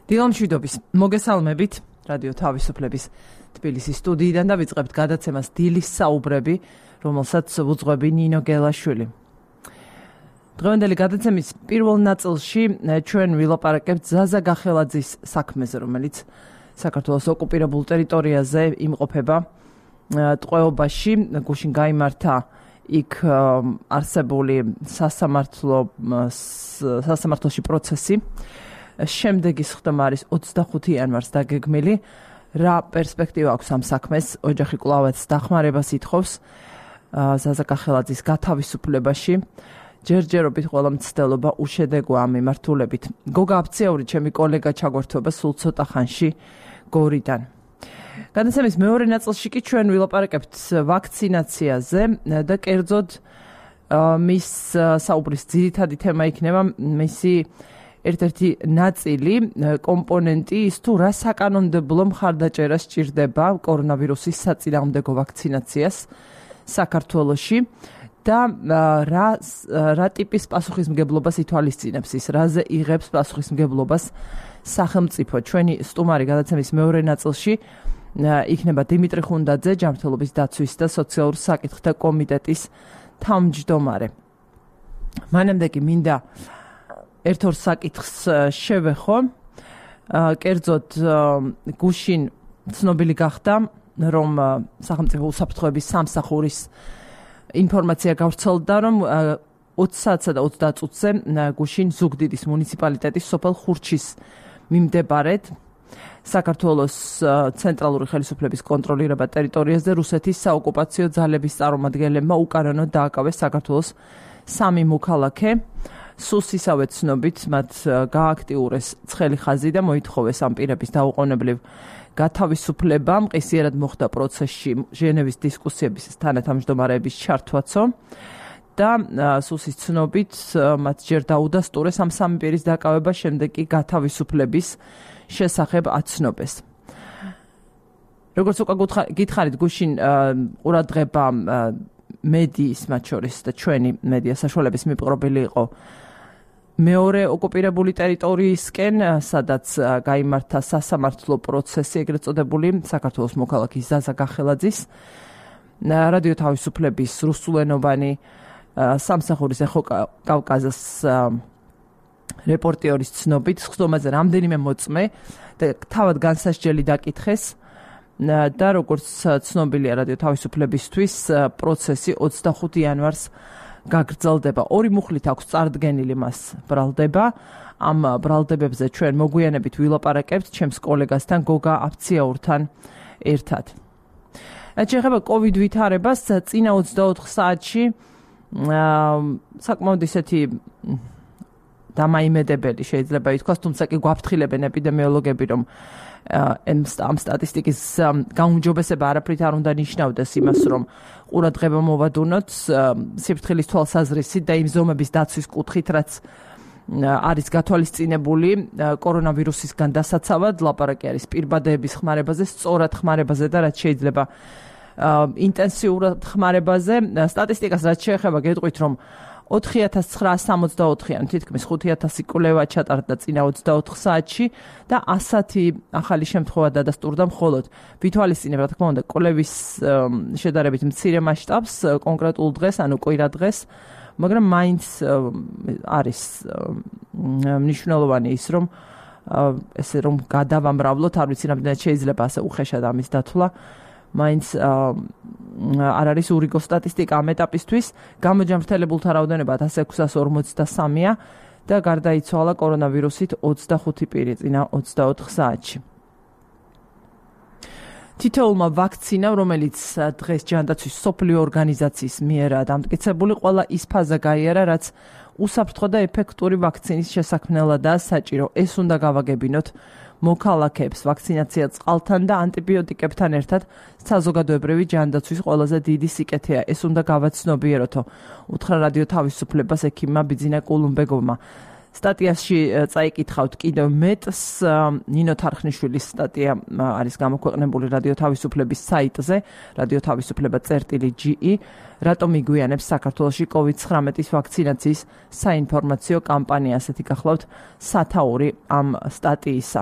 დილამშვიდობის მოგესალმებით რადიო თავისუფლების თბილისის სტუდიიდან და ვიწყებთ გადაცემას დილის საუბრები, რომელსაც უძღვები ნინო გელაშვილი. დღევანდელი გადაცემის პირველ ნაწილში ჩვენ ვილაპარაკებთ ზაზა გახელაძის საქმეზე, რომელიც საქართველოს ოკუპირებულ ტერიტორიაზე იმყოფება. ტყვეობაში გუშინ გაიმართა იქ არსებული სასამართლოში პროცესი. შემდეგი სხდომა არის 25 იანვარს დაგეგმილი. რა პერსპექტივა აქვს ამ საქმეს? ოჯახი კვლავაც დახმარებას ითხოვს ზაზა გახელაძის გათავისუფლებაში. ჯერჯერობით ყველა მცდელობა უშედეგოა ამ მიმართულებით. გოგა აფციური, ჩემი კოლეგა ჩაგვერთვება სულ ცოტა ხანში გორიდან. გადაცემის მეორე ნაწილში კი ჩვენ ვილაპარაკებთ ვაქცინაციაზე და კერძოდ მის საუბრის ძირითადი თემა იქნება მისი ერთ-ერთი ნაწილი, კომპონენტი ის თუ რა საკანონმდებლო მხარდაჭერა სჭირდება კორონავირუსის საწინააღმდეგო ვაქცინაციას საქართველოში და რა ტიპის პასუხისმგებლობას ითვალისწინებს ის, რაზე იღებს პასუხისმგებლობას სახელმწიფო. ჩვენი სტუმარი გადაცემის მეორე ნაწილში იქნება დიმიტრი ხუნდაძე, ჯანმრთელობის დაცვის და სოციალურ საკითხთა კომიტეტის თავმჯდომარე. მანამდე კი მინდა ერთ-ორ საკითხს შევეხო. კერძოდ გუშინ ცნობილი გახდა, რომ სახელმწიფო უსაფრთხოების სამსახურის ინფორმაცია გავრცელდა, რომ 20 საათსა და 30 წუთზე გუშინ ზუგდიდის მუნიციპალიტეტის სოფელ ხურჩის მიმდებარედ საქართველოს ცენტრალური ხელისუფლების კონტროლირება ტერიტორიაზე რუსეთის საოკუპაციო ძალების წარმომადგენლებმა უკანონოდ დააკავეს საქართველოს 3 მოქალაქე. სუს ისავე ცნობით მათ გააქტიურეს ცხელი ხაზი და მოითხოვეს ამ პირების დაუყოვნებლივ გათავისუფლება. მყისიერად მოხდა პროცესში ჟენევის დისკუსიების თანათავმჯდომარეების ჩართვაცო და სუსის ცნობით მათ ჯერ დაუდასტურეს ამ 3 პირის დაკავება, შემდეგ კი გათავისუფლების შესახებ აცნობეს. როგორც უკვე გითხარით, გუშინ ყურადღება მედიის, მათ შორის და ჩვენი მედია საშუალების მიპყრობილი იყო მეორე ოკუპირებული ტერიტორიისკენ, სადაც გაიმართა სასამართლო პროცესი, ეგრეთ წოდებული საქართველოს მოქალაქის ზაზა გახელაძის რადიო თავისუფლების რუსულენოვანი სამსახურის ეხო კავკაზას რეპორტიორის ცნობით სხდომაზე რამდენიმე მოწმე და თავად განსასჯელი დაკითხეს და როგორც ცნობილია რადიო თავისუფლებისთვის პროცესი 25 იანვარს გაგრძელდება. 2 მუხლით აქვს წარდგენილი მას ბრალდება. ამ ბრალდებებზე ჩვენ მოგვიანებით ვილაპარაკებთ ჩემს კოლეგასთან გოგა აფციაურთან ერთად. შეეხება COVID ვითარებას, წინა 24 საათში საკმაოდ ისეთი დამაიმედებელი შეიძლება ითქვას, თუმცა კი გვაფრთხილებენ ეპიდემიოლოგები, რომ ამ სტატისტიკის გაუმჯობესება არაფრით არ უნდა ნიშნავდეს იმას, რომ ყურადღება მოვადუნოთ სიფრთხილის თვალსაზრისით და იმ ზომების დაცვის კუთხით, რაც არის გათვალისწინებული კორონავირუსისგან დასაცავად. ლაპარაკი არის პირბადეების ხმარებაზე, სწორად ხმარებაზე და რაც შეიძლება ინტენსიურად ხმარებაზე. სტატისტიკას რაც შეეხება, გეტყვით, რომ 4964-ან თითქმის 5000 კვლევა ჩატარდა წინა 24 საათში და 100 ახალი შემთხვევა დადასტურდა მხოლოდ. ვითვალისწინებ, რა თქმა უნდა, კვლევის შედარებით მცირე მასშტაბს კონკრეტულ დღეს, ანუ კვირა დღეს, მაგრამ მაინც არის მნიშვნელოვანი ის, რომ ესე რომ გადავამრავლოთ, არ ვიცი, რამდენად შეიძლება ასე უხეშად ამის დათვლა. მაინც არ არის ურიგო სტატისტიკა ამ ეტაპისთვის. გამოჯანმრთელებულთა რაოდენობა 1653-ია და გარდაიცვალა კორონავირუსით 25 პირი წინა 24 საათში. თითოეულმა ვაქცინამ, რომელიც დღეს ჯანდაცვის მსოფლიო ორგანიზაციის მიერ დამტკიცებული, ყველა ის ფაზა გაიარა, რაც უსაფრთხო და ეფექტური ვაქცინის შესაქმნელადაა საჭირო. ეს უნდა გავაგებინოთ მოქალაქეებს. ვაქცინაცია წყალთან და ანტიბიოტიკებთან ერთად საზოგადოებრივი ჯანდაცვის ყველაზე დიდი სიკეთეა. ეს უნდა გავაცნობიეროთო, უთხრა რადიო თავისუფლებას ექიმმა ბიძინა კულუმბეგოვმა. სტატიაში წაიკითხავთ კიდევ მეტს. ნინო თარხნიშვილის სტატია არის გამოქვეყნებული რადიო თავისუფლების საიტზე, radiotavisufleba.ge. რატომ იგვიანებს საქართველოში COVID-19-ის ვაქცინაციის საინფორმაციო კამპანია? ასეთი გახლავთ სათაური ამ სტატიისა.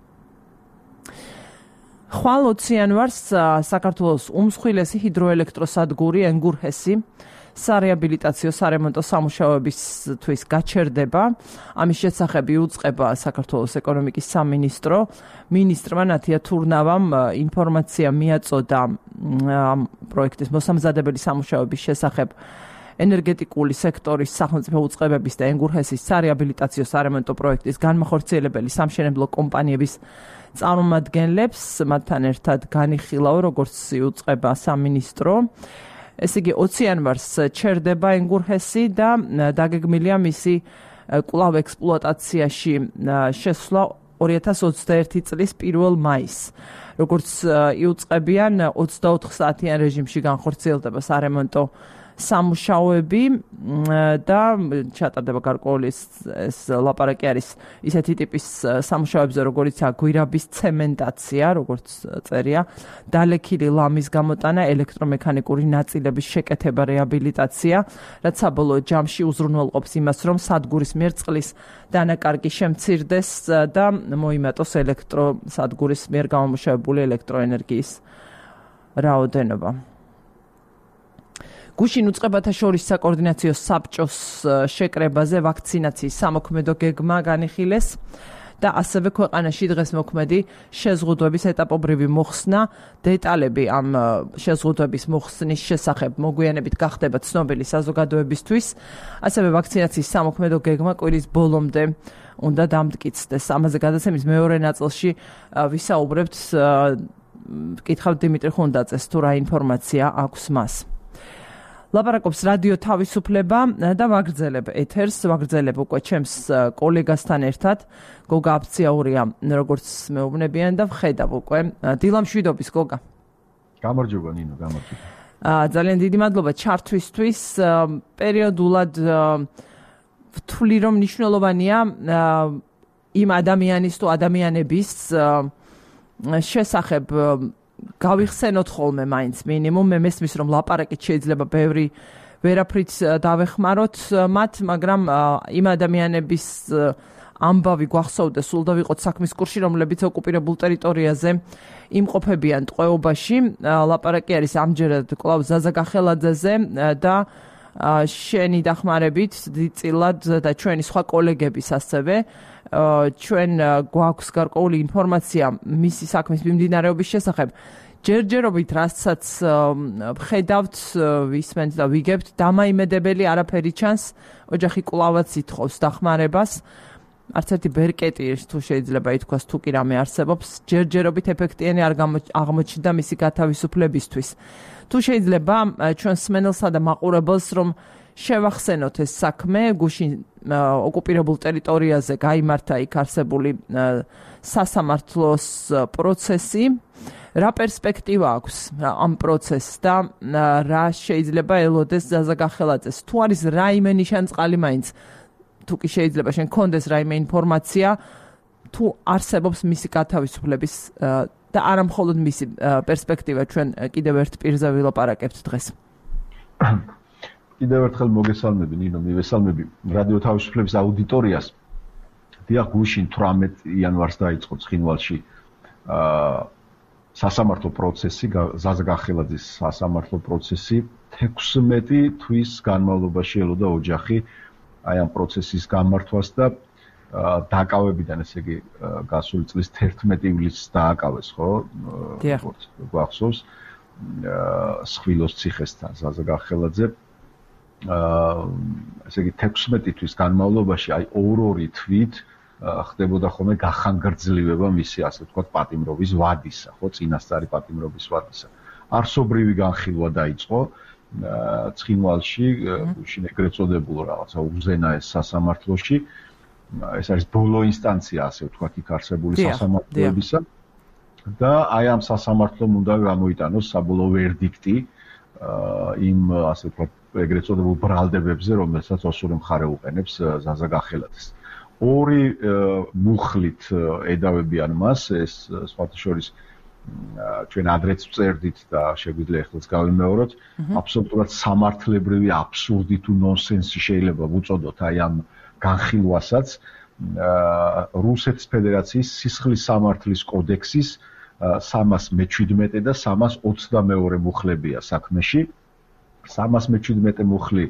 ხვალ 20 იანვარს საქართველოს უმსხვილესი ჰიდროელექტროსადგური ენგურჰესი სარეაბილიტაციო სარემონტო სამუშაოებისთვის გაჩერდება. ამის შესახებ იუწყება საქართველოს ეკონომიკის სამინისტრო. მინისტრმა ნათია თურნავამ ინფორმაცია მიაწოდა ამ პროექტის მოსამზადებელი სამუშაოების შესახებ ენერგეტიკული სექტორის სახელმწიფო უწყებების და ენგურჰესის სარეაბილიტაციო სარემონტო პროექტის განმახორციელებელი სამშენებლო კომპანიების წარმომადგენლებს, მათთან ერთად განიხილავ, როგორც იუწყება სამინისტრო. ესე იგი 20 იანვარს ჩერდება ენგურჰესი და დაგეგმილია მისი კვლავ ექსპლუატაციაში შესვლა 2021 წლის 1 მაისს. როგორც იუწყებიან 24 საათიან რეჟიმში განხორციელდება სარემონტო სამუშაოები და ჩატარდება გარკვეული ეს ლაპარაკი არის ისეთი ტიპის სამუშაოებზე, როგორიცაა გვირაბის ცემენტაცია, როგორც წერია, დალექილი ლამის გამოტანა, ელექტრომექანიკური ნაწილების შეკეთება, რეაბილიტაცია, რაც საბოლოო ჯამში უზრუნველყოფს იმას, რომ სადგურის მიერ წყლის დანაკარგი შემცირდეს და მოიმატოს სადგურის მიერ გამომუშავებული ელექტროენერგიის რაოდენობა. გუშინ უწყებათა შორის საკოორდინაციო საბჭოს შეკრებაზე ვაქცინაციის სამოქმედო გეგმა განიხილეს და ასევე ქვეყანაში დღეს მოქმედი შეზღუდვების ეტაპობრივი მოხსნა. დეტალები ამ შეზღუდვების მოხსნის შესახებ მოგვიანებით გახდება ცნობილი საზოგადოებისთვის. ასევე ვაქცინაციის სამოქმედო გეგმა კვირის ბოლომდე უნდა დამტკიცდეს. ამაზე გადაცემის მეორე ნაწილში ვისაუბრებთ, ვკითხავთ დიმიტრი ხუნდაძეს თუ რა ინფორმაცია აქვს მას. ლაპარაკობს რადიო თავისუფლება და ვაგრძელებ ეთერს, ვაგრძელებ უკვე ჩემს კოლეგასთან ერთად, გოგა აფციაურია, როგორც მეუბნებიან და ვხედავ უკვე. დილა მშვიდობის, გოგა. გამარჯობა ნინო, გამარჯობა. ძალიან დიდი მადლობა ჩართვისთვის. პერიოდულად ვთვლი, რომ მნიშვნელოვანია იმ ადამიანის თუ ადამიანების შესახებ გავიხსენოთ ხოლმე მაინც მინიმუმ. მე მესმის, რომ ლაპარაკით შეიძლება ბევრი ვერაფრით დავეხმაროთ მათ, მაგრამ იმ ადამიანების ამბავი გვახსოვდეს, სულ და ვიყოთ საქმის კურსში, რომლებიც ოკუპირებულ ტერიტორიაზე იმყოფებიან ტყვეობაში. ლაპარაკი არის ამჯერად კვლავ ზაზა გახელაძეზე და შენი დახმარებით დიდწილად და ჩვენი სხვა კოლეგების ასევე ჩვენ გვაქვს გარკვეული ინფორმაცია მისი საქმის მიმდინარეობის შესახებ. ჯერჯერობით რასაც ვხედავთ, ვისმენთ და ვიგებთ, დამაიმედებელი არაფერი ჩანს, ოჯახი კვლავაც ითხოვს დახმარებას. არც ერთი ბერკეტი თუ შეიძლება ითქვას, თუ კი რამე არსებობს, ჯერჯერობით ეფექტიანი არ აღმოჩნდა მისი გათავისუფლებისთვის. თუ შეიძლება ჩვენ სმენელსა და მაყურებელს რომ შევახსენოთ ეს საქმე, გუშინ ოკუპირებულ ტერიტორიაზე გაიმართა იქ არსებული სასამართლოს პროცესი. რა პერსპექტივა აქვს ამ პროცესს და რა შეიძლება ელოდეს ზაზა გახელაძეს? თუ არის რაიმე ნიშანწყალი მაინც, თუ კი შეიძლება შენ გქონდეს რაიმე ინფორმაცია, თუ არსებობს მისი გათავისუფლების და არა მხოლოდ მისი პერსპექტივა, ჩვენ კიდევ ერთ პირზე ვილაპარაკებთ დღეს. კიდევ ერთხელ მოგესალმები ნინო, მივესალმები რადიო თავისუფლების აუდიტორიას. დიახ, გუშინ 18 იანვარს დაიწყო ცხინვალში სასამართლო პროცესი, ზაზა გახელაძის სასამართლო პროცესი. 16 თვის განმავლობაში ელოდა ოჯახი აი ამ პროცესის გამართვას და დააკავებიდან, ესე იგი, გასული წლის 11 ივლისს დააკავეს, ხო? როგორც გვახსოვს, სხვილოს ციხესთან ზაზა გახელაძე. ესე იგი 16 თვის განმავლობაში აი 2 თვით ხდებოდა ხოლმე გახანგრძლივება მისი, ასე ვთქვათ, პატიმრობის ვადისა, ხო, წინასწარი პატიმრობის ვადისა. არსობრივი განხილვა დაიწყო ცხინვალში, გუშინ ეგრეთ წოდებულ რაღაცა უზენაეს სასამართლოში. ეს არის ბოლო ინსტანცია, ასე ვთქვათ, იქ არსებული სასამართლოებისა. და აი ამ სასამართლომ უნდა გამოიტანოს საბოლოო ვერდიქტი იმ, ასე ვთქვათ, ეგრეთ წოდებულ ბრალდებებზე, რომელსაც ოსური მხარე უყენებს ზაზა გახელაძეს. ორი მუხლით ედავებიან მას, ეს სხვათა შორის ჩვენ ადრეც ვწერდით და შეგვიძლია ეხლაც გავიმეოროთ, აბსოლუტურად სამართლებრივი აბსურდი თუ ნონსენსი შეიძლება ვუწოდოთ აი ამ განხილვასაც რუსეთის ფედერაციის სისხლის სამართლის კოდექსის 317 და 322 მუხლებია საქმეში. 317 მუხლი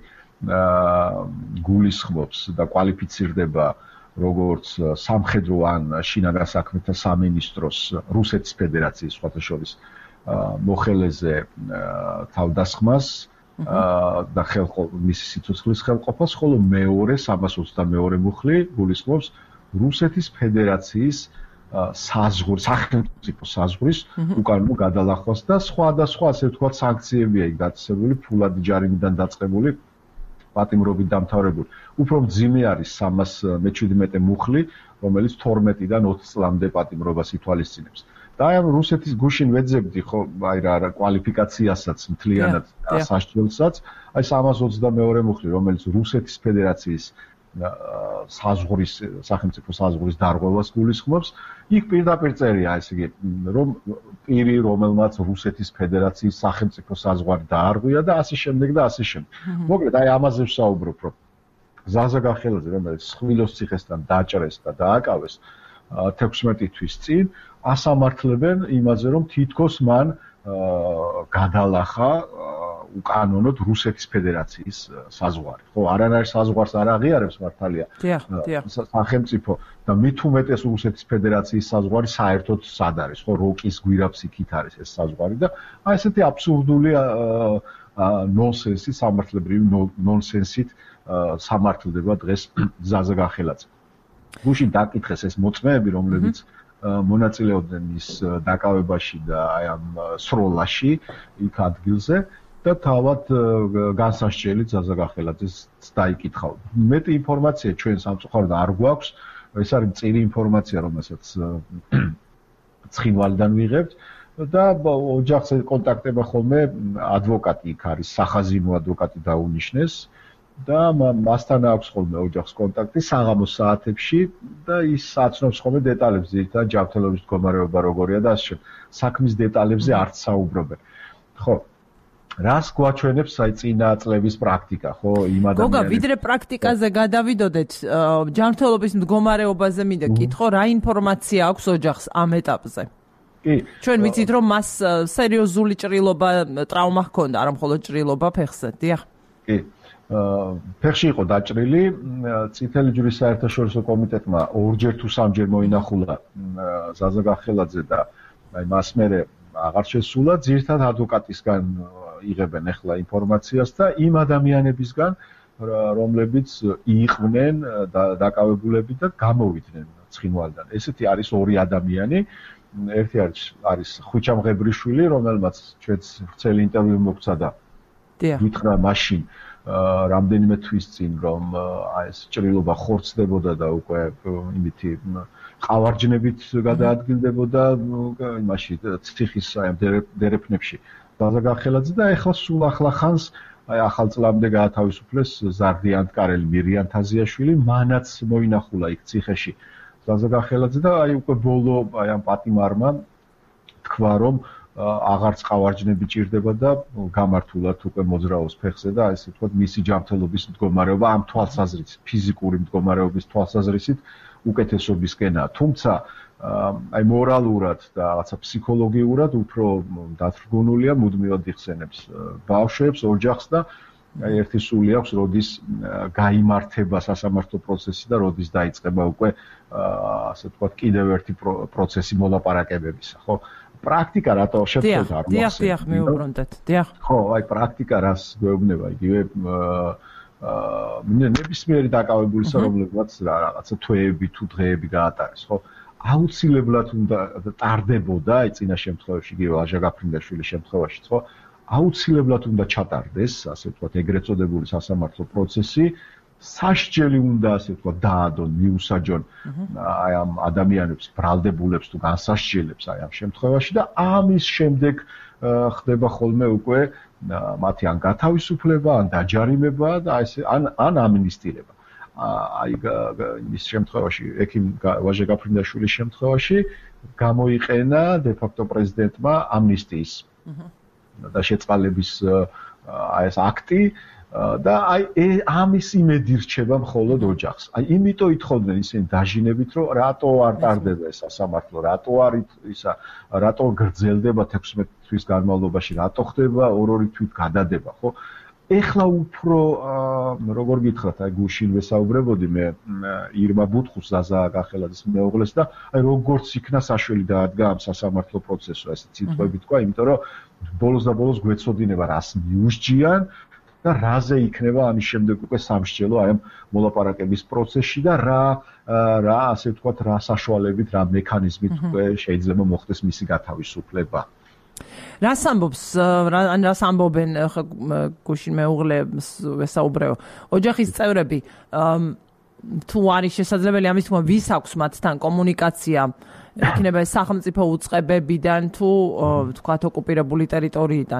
გულისხმობს და კვალიფიცირდება როგორც სამხედრო ან შინაგან საქმეთა სამინისტროს რუსეთის ფედერაციის სხვათა შორის მოხელეზე თავდასხმას და მისი სიცოცხლის ხელყოფას, ხოლო მეორე 322 მუხლი გულისხმობს რუსეთის ფედერაციის სახელმწიფო საზღვრის უკანონო გადალახვას და სხვადასხვა ასე ვთქვათ სანქციებია იქ გაწესებული, ფულადი ჯარიმიდან დაწყებული, პატიმრობით დამთავრებული. უფრო მძიმე არის 317 მუხლი, რომელიც 12-დან 20 წლამდე პატიმრობას ითვალისწინებს. და აი ამ რუსეთის გუშინ ვეძებდი ხო, აი რა კვალიფიკაციასაც მთლიანად სასჯელსაც, აი 322 მუხლი, რომელიც რუსეთის ფედერაციის საზღვრის სახელმწიფო საზღვრის დარღვევას გულისხმობს, იქ პირდაპირ წერია, ესე იგი, რომ პირი, რომელმაც რუსეთის ფედერაციის სახელმწიფო საზღვარი დაარღვია და ასე შემდეგ და ასე შემდეგ. მოკლედ, აი ამაზე ვსაუბრობ, რომ ზაზა გახელაძე, რომელიც ხვილოს ციხესთან დაჭრეს და დააკავეს 16 თვის წინ, ასამართლებენ იმაზე, რომ თითქოს მან გადალახა უკანონოდ რუსეთის ფედერაციის საზღვარი. ხო, არანაირ საზღვარს არ აღიარებს მართალია. სახელმწიფო და მით უმეტეს რუსეთის ფედერაციის საზღვარი საერთოდ სად არის, ხო, როკის გვირაბს იქით არის ეს საზღვარი და აი ესეთი აბსურდული ნონსენსი, სამართლებრივი ნონსენსით სამართლდება დღეს ზაზა გახელაძე. გუშინ დაკითხეს ეს მოწმეები, რომლებიც მონაწილეობდნენ ის დაკავებაში და აი ამ სროლაში იქ ადგილზე და თავად განსასჯელი ზაზა გახელაძეს დაიკითხა. მეტი ინფორმაცია ჩვენ სამწუხაროდ არ გვაქვს, ეს არის მწირი ინფორმაცია, რომელსაც ცხინვალიდან ვიღებთ და ოჯახს კონტაქტება ხოლმე ადვოკატი იქ არის, სახაზინო ადვოკატი დაუნიშნეს და მასთან აქვს ხოლმე ოჯახს კონტაქტი საღამოს საათებში და ის აცნობს ხოლმე დეტალებს, ძირითადად ჯანმრთელობის მდგომარეობა როგორია და ასე შემდეგ. საქმის დეტალებზე არც საუბრობენ. ხო, რას გვაჩვენებს აი წინა წლების პრაქტიკა, ხო, იმ ადამიანებს. გოგა, ვიდრე პრაქტიკაზე გადავიდოდეთ, ჯანმრთელობის მდგომარეობაზე მინდა კითხო, რა ინფორმაცია აქვს ოჯახს ამ ეტაპზე? კი. ჩვენ ვიცით, რომ მას სერიოზული ჭრილობა, ტრავმა ჰქონდა, არა მხოლოდ ჭრილობა ფეხზე, დიახ. კი. ფეხში იყო დაჭრილი, წითელი ჯვრის საერთაშორისო კომიტეტმა ორჯერ თუ სამჯერ მოინახულა ზაზა გახელაძე და აი მას მერე აღარ შესულა, ძირითადად ადვოკატისგან იღებენ ახლა ინფორმაციას და იმ ადამიანებისგან, რომლებიც იყვნენ დაკავებულები და გამოვიდნენ ცხინვალიდან. ესეთი არის ორი ადამიანი. ერთი არის ხვიჩა მღებრიშვილი, რომელმაც ჩვენს ვრცელი ინტერვიუ მოგცა და გითხრა მაშინ რამდენიმე თვის წინ, რომ აი ეს ჭრილობა ხორცდებოდა და უკვე იმითი ყავარჯნებით გადაადგილდებოდა იმაში ციხის აი დერეფნებში ზაზა გახელაძე და ეხლა სულ ახლა-ხანს აი ახალ წლამდე გაათავისუფლეს ზარდიანტკარელი მირიან თაზიაშვილი, მანაც მოინახულა იქ ციხეში ზაზა გახელაძე და აი უკვე ბოლო აი ამ პატიმარმა თქვა, რომ აღარც ყავარჯნები ჭირდება და გამართულად უკვე მოძრაობს ფეხზე და ესე ვთქვათ მისი ჯანმრთელობის მდგომარეობა ამ თვალსაზრისით, ფიზიკური მდგომარეობის თვალსაზრისით უკეთესობისკენაა. თუმცა აი მორალურად და რაღაცა ფსიქოლოგიურად უფრო დათრგუნულია, მუდმივად იხსენებს ბავშვებს, ოჯახს და აი ერთი სული აქვს, როდის გაიმართება სასამართლო პროცესი და როდის დაიწყება უკვე ასე ვთქვათ კიდევ ერთი პროცესი მოლაპარაკებებისა, ხო? პრაქტიკა რატო შეფერდა არ მოახსენე. დიახ, მიუბრუნდეთ. დიახ. ხო, აი პრაქტიკა რას გვეუბნება, იგივე ნებისმიერი დაკავებულისა, რომლებსაც რაღაცა თვეები თუ დღეები გაატარეს, ხო? აუცილებლად უნდა ტარდებოდა, აი წინა შემთხვევაში, იგივე ლაჟა გაფრინდაშვილის შემთხვევაშიც, ხო? აუცილებლად უნდა ჩატარდეს, ასე ვთქვათ, ეგრეთ წოდებული სასამართლო პროცესი. სასჯელი უნდა ასე ვთქვათ დაადონ, მიუსაჯონ აი ამ ადამიანებს, ბრალდებულებს თუ განსასჯელებს აი ამ შემთხვევაში და ამის შემდეგ ხდება ხოლმე უკვე მათი ან გათავისუფლება, ან დაჯარიმება და აი ეს ან ამნისტირება. აი ის შემთხვევაში ექიმ ვაჟე გაფრინდაშვილის შემთხვევაში გამოიყენა de facto პრეზიდენტმა ამნისტიის და შეწყალების აი ეს აქტი და აი ამის იმედი რჩება მხოლოდ ოჯახს. აი იმიტომ ითხოვდნენ ისინი დაჟინებით, რომ რატო არ ტარდება ეს სასამართლო, რატო გრძელდება 16 თვის განმავლობაში, რატო ხდება ორ-ორი თვით გადადება, ხო? ეხლა უფრო როგორ გითხრათ, აი გუშინ ვესაუბრებოდი მე ირმა ბუთხუს ზაზა გახელაძის მეუღლეს და აი როგორც იქნა საშველი დაადგა ამ სასამართლო პროცესო, ესე ციტყვებით თქვა, იმიტომ რომ ბოლოს და ბოლოს გვეცოდინება რას მიუსჯიან და რაზე იქნება ამის შემდეგ უკვე სამსჯელო აი ამ მოლაპარაკების პროცესში და რა ასე ვთქვათ, რა საშუალებით, რა მექანიზმით უკვე შეიძლება მოხდეს მისი გათავისუფლება. რას ამბობენ გუშინ მეუღლეს ვესაუბრეო ოჯახის წევრები თუ არის შესაძლებელი ამის თქმა ვის აქვს მათთან კომუნიკაცია იქნება სახელმწიფო უწყებებიდან თუ თქვათ ოკუპირებული ტერიტორიიდან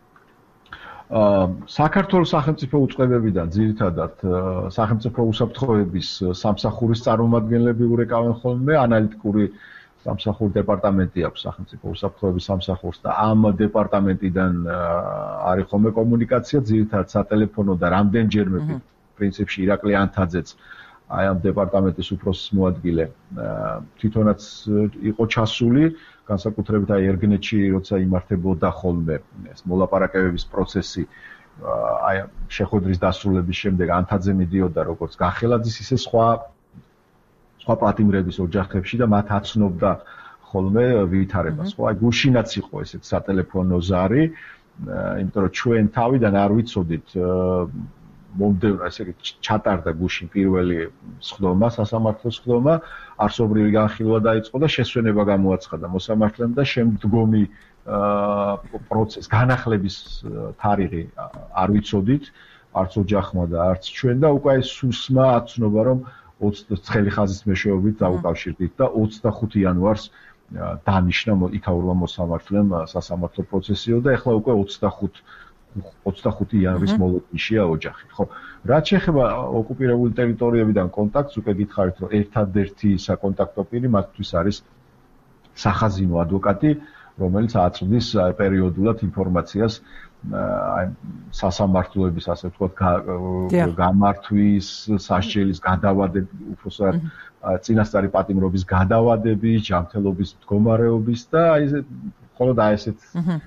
საქართველოს სახელმწიფო უწყებებიდან ძირითადად სახელმწიფო უსაფრთხოების სამსახურის წარმომადგენლები ურეკავენ ხოლმე ანალიტიკური სამსახურ დეპარტამენტი აქვს სახელმწიფო უსაფრთხოების სამსახურს და ამ დეპარტამენტიდან არის ხოლმე კომუნიკაცია ძირითადად სატელეფონო და რამდენჯერმე პრინციპში ირაკლი ანთაძეც აი ამ დეპარტამენტის უფროსის მოადგილე თვითონაც იყო ჩასული განსაკუთრებით აი ერგნეთში როცა იმართებოდა ხოლმე ეს მოლაპარაკებების პროცესი აი შეხვედრის დასრულების შემდეგ ანთაძე მიდიოდა როგორც გახელაძის ისე სხვა პატიმრების ოჯახებში და მათ აცნობდა ხოლმე ვითარებას. ხო, აი გუშინაც იყო ესეთ სატელეფონო ზარი, იმიტომ რომ ჩვენ თავიდან არ ვიცოდით მომდევნო ესე იგი ჩატარდა გუშინ პირველი სხდომა, სასამართლო სხდომა, არსობრივი განხილვა დაიწყო და შესვენება გამოაცხადა მოსამართლემ და შემდგომი პროცესი განახლების თარიღი არ ვიცოდით, არც ოჯახმა და არც ჩვენ და უკვე სუსმა აცნობა რომ 20 ცხელი ხაზის მეშვეობით დაუკავშირდით და 25 იანვარს დანიშნა იქაურმა მოსამართლემ სასამართლო პროცესიო და ეხლა უკვე 25 იანვრის მოლოდინშია ოჯახი. ხო, რაც შეეხება ოკუპირებული ტერიტორიებიდან კონტაქტს, უკვე გითხარით, რომ ერთადერთი საკონტაქტო პირი მათთვის არის სახაზინო ადვოკატი, რომელიც აწვდის პერიოდულად ინფორმაციას აი სასამართლოების ასე ვთქვათ გამართვის, სასჯელის გადავადების, უბრალოდ წინასწარი პატიმრობის გადავადების, ჯანმრთელობის მდგომარეობის და აი მხოლოდ აი ესეთ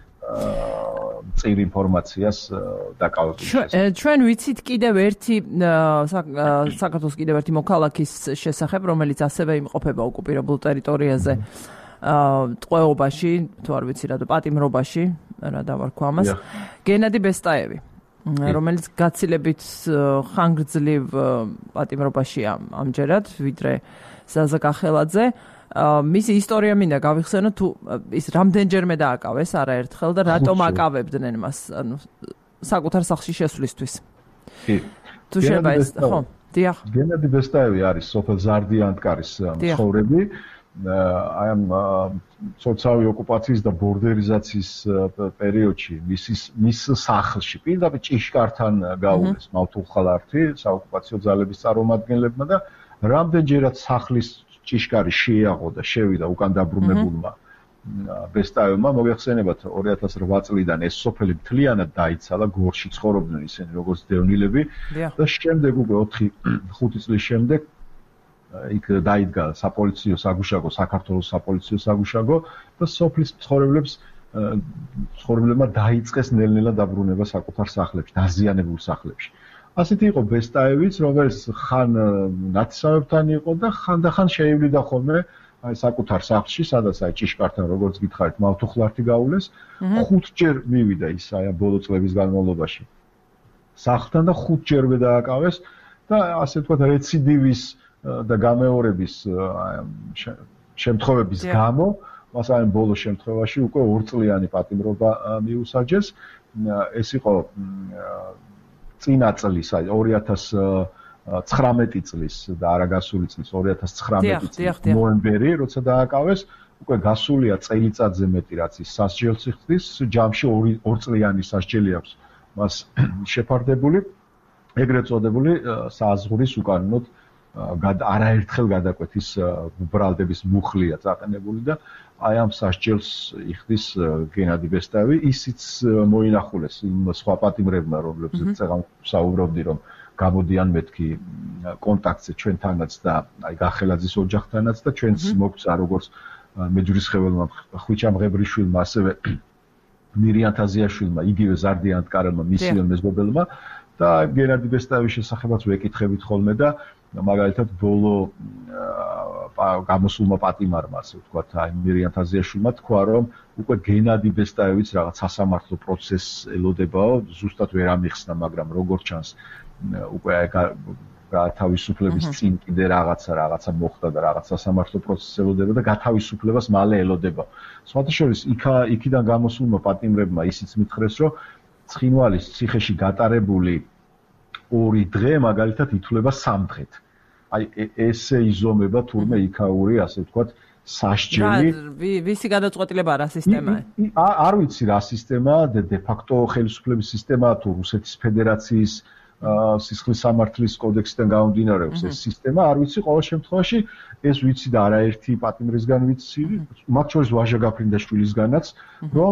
წინ ინფორმაციას დაკავებულ. ჩვენ ვიცით კიდევ ერთი საქართველოს კიდევ ერთი მოქალაქის შესახებ, რომელიც ასევე იმყოფება ოკუპირებულ ტერიტორიაზე. ტყვეობაში, თუ არ ვიცი რა, პატიმრობაში, რა დავარქვა ამას. გენადი ბესტაევი, რომელიც გაცილებით ხანგრძლივ პატიმრობაშია ამჯერად, ვიდრე ზაზა გახელაძე. მისი ისტორია მინდა გავიხსენო, თუ ის რამდენჯერმე დააკავეს არაერთხელ და რატომ აკავებდნენ მას, ანუ საკუთარ სახლში შესვლისთვის. კი. თუ შეიძლება ეს, ხო, დიახ. გენადი ბესტაევი არის სოფელ ზარდიანტკარის მცხოვრები. აი ამ სოციალური ოკუპაციის და ბორდერიზაციის პერიოდში მის სახლში პირდაპირ ჭიშკართან გაუგეს მავთულხალართი საოკუპაციო ძალების წარმომადგენლებმა და რამდენჯერაც სახლის ჭიშკარი შეეაღო და შევიდა უკან დაბრუნებულმა ბესტაევმა. მოგეხსენებათ 2008 წლიდან ეს სოფელი მთლიანად დაიცალა, გორში ცხოვრობდნენ ისინი როგორც დევნილები და შემდეგ უკვე 4-5 წლის შემდეგ იქ დაიდგა საპოლიციო საგუშაგო, საქართველოს საპოლიციო საგუშაგო და სოფლის მცხოვრებლებმა დაიწყეს ნელ-ნელა დაბრუნება საკუთარ სახლებში, დაზიანებულ სახლებში. ასეთი იყო ბესტაევიც, რომელიც ხან ნაცისებთან იყო და ხანდახან შეივლიდა ხოლმე აი საკუთარ სახლში, სადაც აი ჭიშკართან როგორც გითხარით, მავთუხლართი გაულეს, 5ჯერ მივიდა ის აი ბოლო წლების განმავლობაში. სახლთან და 5ჯერმე დააკავეს და ასე ვთქვათ რეციდივის და გამეორების შემთხვევების გამო, მას აი ბოლო შემთხვევაში უკვე 2 წლიანი პატიმრობა მიუსაჯეს. ეს იყო წინა წლის, აი 2019 წლის და არა გასული წლის 2019 წლის ნოემბერი, როცა დააკავეს, უკვე გასულია წელიწადზე მეტი, რაც ის სასჯელს იხდის, ჯამში 2 წლიანი სასჯელი აქვს მას შეფარდებული. ეგრეთ წოდებული საზღვრის უკანონოდ არაერთხელ გადაკვეთის ბრალდების მუხლია წაყენებული და აი ამ სასჯელს იხდის გენადი ბესტავი, ისიც მოინახულეს იმ სხვა პატიმრებმა, რომლებზეც საუბრობდი, რომ გამოდიან მეთქი კონტაქტზე ჩვენთანაც და აი გახელაძის ოჯახთანაც და ჩვენც მოგცა როგორც მეჯვრისხეველმა ხვიჩამღებრიშვილმა, ასევე მირიან თაზიაშვილმა, იგივე ზარდიან ტკარელმა, მისივე მეზობელმა და გენადი ბესტავის შესახებაც ვეკითხებით ხოლმე და მაგალითად ბოლო გამოსულმა პატიმარმა, ასე ვთქვათ, აი მირიან თაზიაშვილმა თქვა, რომ უკვე გენადი ბესტაევიც რაღაც სასამართლო პროცესს ელოდებაო, ზუსტად ვერ ამიხსნა, მაგრამ როგორც ჩანს უკვე გათავისუფლების წინ კიდე რაღაცა მოხდა და რაღაც სასამართლო პროცესს ელოდება და გათავისუფლებას მალე ელოდება. სხვათა შორის იქიდან გამოსულმა პატიმრებმა ისიც მითხრეს, რომ ცხინვალის ციხეში გატარებული 2 დღე მაგალითად ითვლება 3 დღედ. აი ესე იზომება თურმე იქაური, ასე ვთქვათ, სასჯელი. ვისი გადაწყვეტილება რა სისტემაა? არ ვიცი რა სისტემაა, de facto ხელისუფლების სისტემაა თუ რუსეთის ფედერაციის სისხლის სამართლის კოდექსიდან გამომდინარეობს ეს სისტემა, არ ვიცი, ყოველ შემთხვევაში ეს ვიცი და არაერთი პატიმრისგან ვიცი, მათ შორის ვაჟა გაფრინდაშვილისგანაც, რომ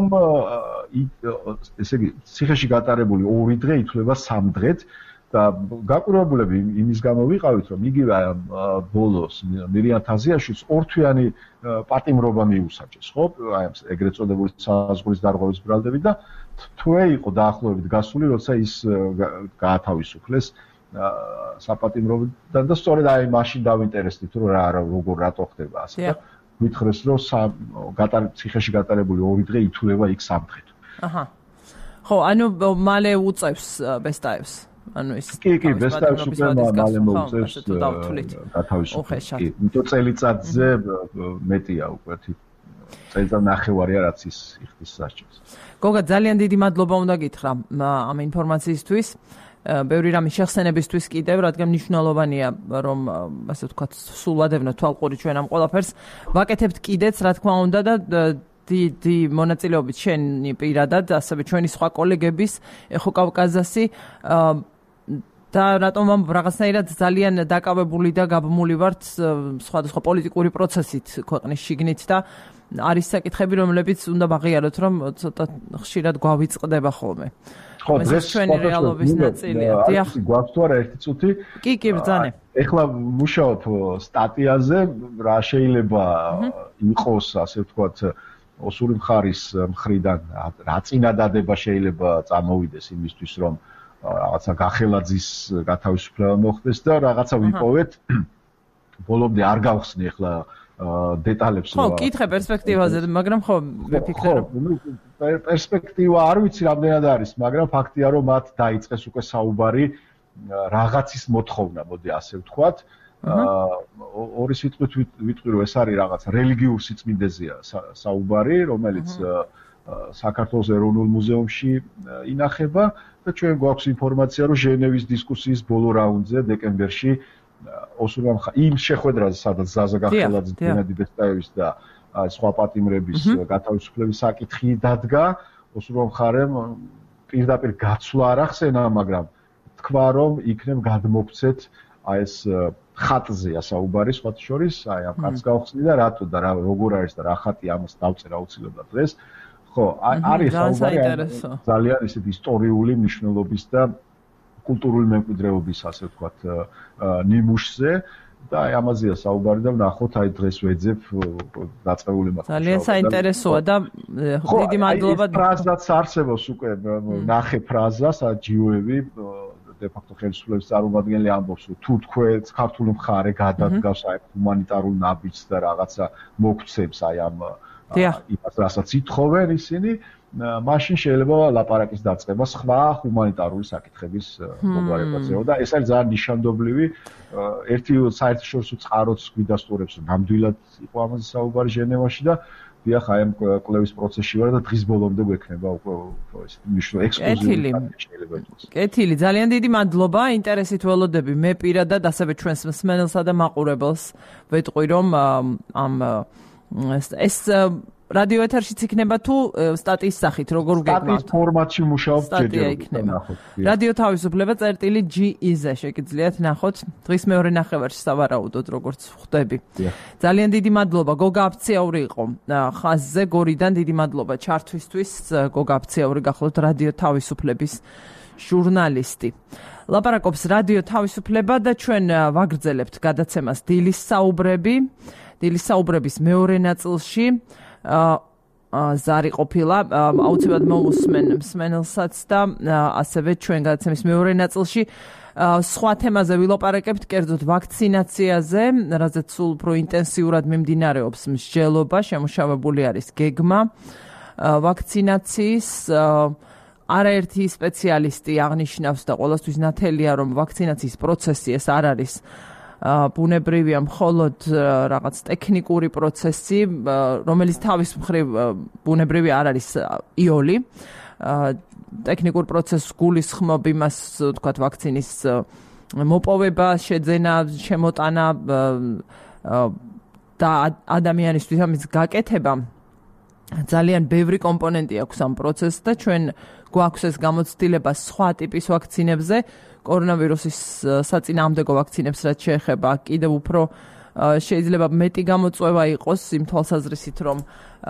ესე იგი ციხეში გატარებული 2 დღე ითვლება 3 დღედ და გაკვირვებულები იმის გამო ვიყავით, რომ იგივე ბოლოს მირიან თაზიაშვილს 2 თვიანი პატიმრობა მიუსაჯეს, ხო? აი ამ ეგრეთ წოდებული საზღვრის დარღვევის ბრალდები და თვე იყო დაახლოებით გასული, როცა ის გაათავისუფლეს საპატიმრობიდან და სწორედ აი მაშინ დავინტერესდით, რომ როგორ რატო ხდება ასე და ვითხრეს, რომ ციხეში გატარებული 2 დღე ითვლება იქ 3 დღედ. აჰა. ხო, ანუ მალე უწევს ბესტაევს. ანუ ის კი, ბესტაევს უკვე მალე მოუწევს გათავისუფლებას. კი, იმიტომ წელიწადზე მეტია უკვე წელიწად ნახევარია რაც ის იხდის სასჯელს. გოგა, ძალიან დიდი მადლობა უნდა გითხრა ამ ინფორმაციისთვის. ბევრი რამის შეხსენებისთვის კიდევ, რადგან მნიშვნელოვანია, რომ ასე ვთქვათ, სულადევნოთ თვალყური ჩვენ ამ ყველაფერს. ვაკეთებთ კიდეც, რა თქმა უნდა და დიდი მონაწილეობით შენი პირადად, ასევე ჩვენი სხვა კოლეგების, ეხო კავკაზასი და რატომ ამ რაღაცნაირად ძალიან დაკავებული და გაბმული ვართ სხვადასხვა პოლიტიკური პროცესით ქვეყნის შიგნით და არის საკითხები, რომლებიც უნდა ვაღიაროთ, რომ ცოტა ხშირად გვავიწყდება ხოლმე. ხო, დღეს ჩვენი რეალობის ნაწილია. დიახ, გვაქვს თუ არა ერთი წუთი? კი, ბრძანე. ეხლა მუშაობ სტატიაზე, რა შეიძლება იყოს, ასე ვთქვათ, ოსური მხარის მხრიდან, რა წინადადება შეიძლება წამოვიდეს იმისთვის, რომ რაღაცა გახელაძის გათავისუფლება მოხდეს და რაღაცა ვიპოვეთ. ბოლომდე არ გავხსნი ეხლა დეტალებს. ხო, კითხე პერსპექტივაზე, მაგრამ ხო, ვიფიქრე რომ პერსპექტივა არ ვიცი რამდენად არის, მაგრამ ფაქტია რომ მათ დაიწყეს უკვე საუბარი რაღაცის მოთხოვნა, მოდი ასე ვთქვათ. ორი სიტყვით ვიტყვი რომ ეს არის რაღაც რელიგიურ სიწმინდეზეა საუბარი, რომელიც საქართველოს ეროვნულ მუზეუმში ინახება და ჩვენ გვაქვს ინფორმაცია რომ ჟენევის დისკუსიის ბოლო რაუნდზე დეკემბერში იმ შეხვედრაზე, სადაც ზაზა გახელაძის, გენადი ბესტაევის და სხვა პატიმრების გათავისუფლების საკითხი დადგა, ოსურვა მხარემ პირდაპირ გაცვლა არ ახსენა, მაგრამ თქვა რომ იქნებ გადმოგცეთ აი ეს ხატზეა საუბარი სხვათა შორის, აი ამ ხატს გავხსნი და რატო და როგორ არის და რა ხატი ამას დავწერა აუცილებლად დღეს. ხო, არის საუბარი ძალიან ისეთ ისტორიული მნიშვნელობის და კულტურული მემკვიდრეობის, ასე ვთქვათ, ნიმუშზე და აი ამაზეა საუბარი და ვნახოთ აი დღეს ვეძებ დაწყებული მაქვს. ძალიან საინტერესოა და დიდი მადლობა. ფრაზაც არსებობს უკვე, ნახე ფრაზა, საჯიოები de facto ხელისუფლების წარმომადგენელი ამბობს, რომ თუ თქვენ ქართული მხარე გადადგავს აი ჰუმანიტარულ ნაბიჯს და რაღაცა მოგცემს აი ამ იმას, რასაც ითხოვენ ისინი, მაშინ შეიძლება ლაპარაკის დაწყება სხვა ჰუმანიტარული საკითხების მოგვარებაზეო და ეს არის ძალიან ნიშანდობლივი. ერთი საერთაშორისო წყაროც გვიდასტურებს, რომ ნამდვილად იყო ამაზე საუბარი ჟენევაში და დიახ, აი ამ კვლევის პროცესში ვარ და დღის ბოლომდე გვექნება უკვე ეს მნიშვნელოვანი ექსკლუზიური შეიძლება იყოს. კეთილი, ძალიან დიდი მადლობა, ინტერესით ველოდები მე პირადად ასევე ჩვენს მსმენელსა და მაყურებელს ვეტყვი, რომ ამ ეს რადიო ეთერშიც იქნება თუ სტატიის სახით, როგორ გეგმავთ? სტატიის ფორმატში მუშაობთ ჯერჯერობით. რადიო თავისუფლება წერტილი GIZ შეგიძლიათ ნახოთ. დღის მეორე ნახევარში სავარაუდოდ როგორც ხვდები. ძალიან დიდი მადლობა. გოგა აფციაური იყო ხაზზე გორიდან. დიდი მადლობა ჩართვისთვის. გოგა აფციაური გახლავთ რადიო თავისუფლების ჟურნალისტი. ლაპარაკობს რადიო თავისუფლება და ჩვენ ვაგრძელებთ გადაცემას დილის საუბრები. დილის საუბრების მეორე ნაწილში ზარი ყოფილა, აუცილებლად მოусმენ მსმენელსაც და ასევე ჩვენ გადაცემის მეორე ნაწილში სხვა თემაზე ვილაპარაკებთ, კერძოდ ვაქცინაციაზე, რაზეც სულ უფრო ინტენსიურად მიმდინარეობს მსჯელობა, შემუშავებული არის გეგმა ვაქცინაციის. არაერთი სპეციალისტი აღნიშნავს და ყველასთვის ნათელია, რომ ვაქცინაციის პროცესი ეს არ არის ბუნებრივია, მხოლოდ რაღაც ტექნიკური პროცესი, რომელიც თავის მხრივ ბუნებრივი არ არის იოლი. ტექნიკურ პროცესს გულისხმობ იმას, ვთქვათ, ვაქცინის მოპოვება, შეძენა, შემოტანა და ადამიანისთვის ამის გაკეთება. ძალიან ბევრი კომპონენტი აქვს ამ პროცესს და ჩვენ გვაქვს ეს გამოცდილება სხვა ტიპის ვაქცინებზე, კორონავირუსის საწინააღმდეგო ვაქცინებს რაც შეეხება, კიდევ უფრო შეიძლება მეტი გამოწვევა იყოს იმ თვალსაზრისით, რომ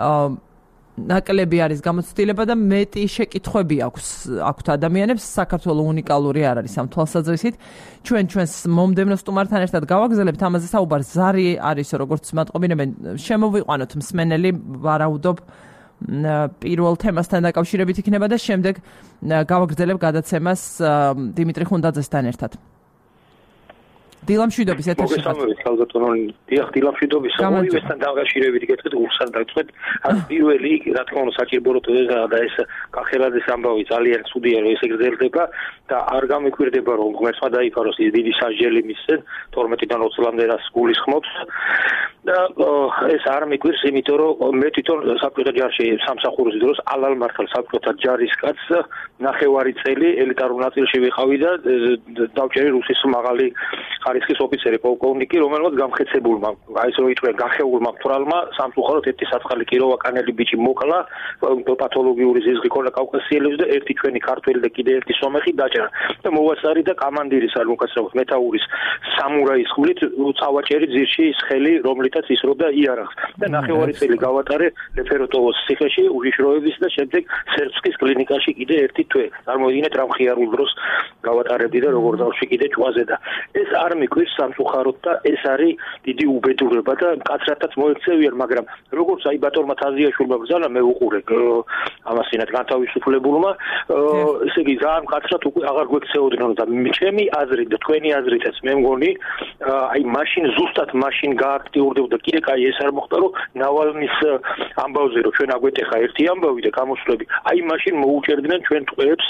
ნაკლები არის გამოცდილება და მეტი შეკითხვები აქვთ ადამიანებს. საქართველოს უნიკალური არ არის ამ თვალსაზრისით. ჩვენს მომდევნო სტუმართან ერთად გავაგზავნებთ ამაზე საუბარს. ზარი არის, როგორც მატყობინებენ, შემოვიყვანოთ მსმენელი, ვარაუდობ პირველ თემასთან დაკავშირებით იქნება და შემდეგ გავაგრძელებ გადაცემას დიმიტრი ხუნდაძესთან ერთად. დილამშვიდობის ეთერში ხართ. დიახ, დილამშვიდობის. ორივესთან დაკავშირებით გეტყვით, გულსან დაგწყვეტ. პირველი, რა თქმა უნდა, საჭიროა და ეს კახელაძის ამბავი ძალიან ცუდია, რომ ეს ეგრძელდება და არ გამიკვირდება, რომ ღმერთმა დაიფაროს ის დიდი სასჯელი მისცენ 12-დან 20 წლამდე რას გულისხმობს. და ეს არ მიკვირს, იმიტომ რომ მე თვითონ საბჭოთა ჯარში სამსახურის დროს ალალ მართალ საბჭოთა ჯარისკაც ნახევარი წელი ელიტარულ ნაწილში ვიყავი და დავჭერი რუსის მაღალი ხარისხის ოფიცერი პოლკოვნიკი, რომელმაც გამხეცებულმა, აი ეს რო იტყვიან გახეულმა მთვრალმა სამწუხაროდ ერთი საწყალი კიროვაკანელი ბიჭი მოკლა, პათოლოგიური ზიზღი ქონა კავკასიელებს და ერთი ჩვენი ქართველი და კიდე ერთი სომეხი დაჭრა. და მოვასწარი და კამანდირის არ მოკაცრავთ მეტაურის სამურაის ხმლით წავაჭერი ძირში ის ხელი, რომლითაც ისროდა იარაღს. და ნახევარი წელი გავატარე ლეფეროტოვოს ციხეში უშიშროების და შემდეგ სერბსკის კლინიკაში კიდე ერთი თვე. წარმოიდგინეთ რა მხიარულ დროს გავატარებდი და როგორ დავში კიდე ჭვაზე და ეს არ მიკვირს სამწუხაროდ და ეს არის დიდი უბედურება და მკაცრადაც მოექცევიან, მაგრამ როგორც აი ბატონმა თაზიაშვილმა ბრძანა მე უყურე ამას ინად განთავისუფლებულმა, ესე იგი ძალიან მკაცრად უკვე აღარ გვექცეოდნენ და ჩემი აზრით და თქვენი აზრითაც მე მგონი აი მაშინ ზუსტად მაშინ გააქტიურდებოდა კიდე კაი ეს არ მოხდა რომ ნავალნის ამბავზე რომ ჩვენ აგვეტეხა ერთი ამბავი და გამოსვლები აი მაშინ მოუჭერდნენ ჩვენ ტყვეებს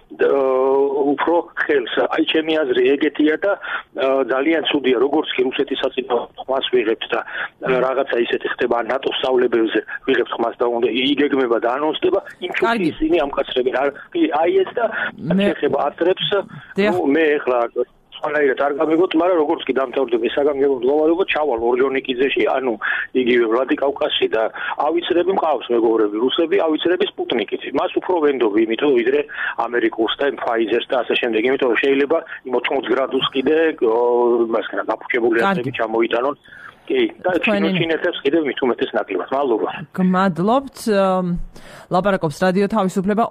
უფრო ხელს აი ჩემი აზრი ეგეთია და ძალიან ცუდია როგორც კი რუსეთის საწინააღმდეგო ხმას ვიღებთ და რაღაცა ისეთი ხდება ნატოს სწავლებელზე ვიღებთ ხმას და უნდა იგეგმება და ანონსდება იმ ჩვენი ისინი ამკაცრებენ აი ეს და შეხება აწრებს მე ეხლა სხვანაირად არ გამიგოთ, მაგრამ როგორც კი დამთავრდება საგანგებო მდგომარეობა, ჩავალ ორჯონიკიძეში, ანუ იგივე ვლადიკავკაზში და ავიცრები მყავს მეგობრები, რუსები ავიცრები სპუტნიკით. მას უფრო ვენდობ, იმიტომ ვიდრე ამერიკულს და ფაიზერს და ასე შემდეგ, იმიტომ რომ შეიძლება 80 გრადუს კიდე მასკნა გაფუჭებული ასები ჩამოიტანონ. კი, და ჩინეთებს კიდევ მით უმეტეს ნაკლებად. მადლობა. გმადლობთ. ლაპარაკობს რადიო თავისუფლება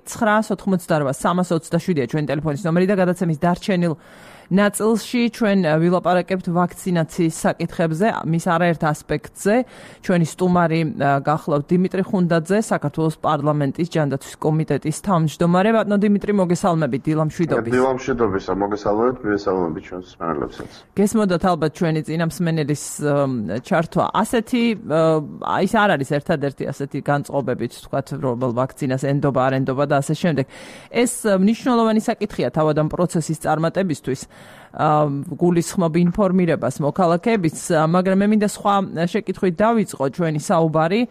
2-988-327-ია ჩვენი ტელეფონის ნომერი და გადაცემის დარჩენილ ნაწილში ჩვენ ვილაპარაკებთ ვაქცინაციის საკითხებზე, მის არაერთ ასპექტზე. ჩვენი სტუმარი გახლავთ დიმიტრი ხუნდაძე, საქართველოს პარლამენტის ჯანდაცვის კომიტეტის თავმჯდომარე. ბატონო დიმიტრი, მოგესალმებით, დილამშვიდობის. დილამშვიდობისა, მოგესალმებით, მივესალმებით ჩვენს მსმენელებსაც. გესმოდათ ალბათ ჩვენი წინა მსმენელის ჩართვა. ასეთი ის არ არის ერთადერთი ასეთი განწყობებით, თქვათ, რომ ვაქცინას ენდობა, არ ენდობა და ასე შემდეგ. ეს მნიშვნელოვანი საკითხია თავად ამ პროცესის წარმატებისთვის. გულისხმობ ინფორმირებას მოქალაქეების, მაგრამ მე მინდა სხვა შეკითხვით დავიწყო ჩვენი საუბარი.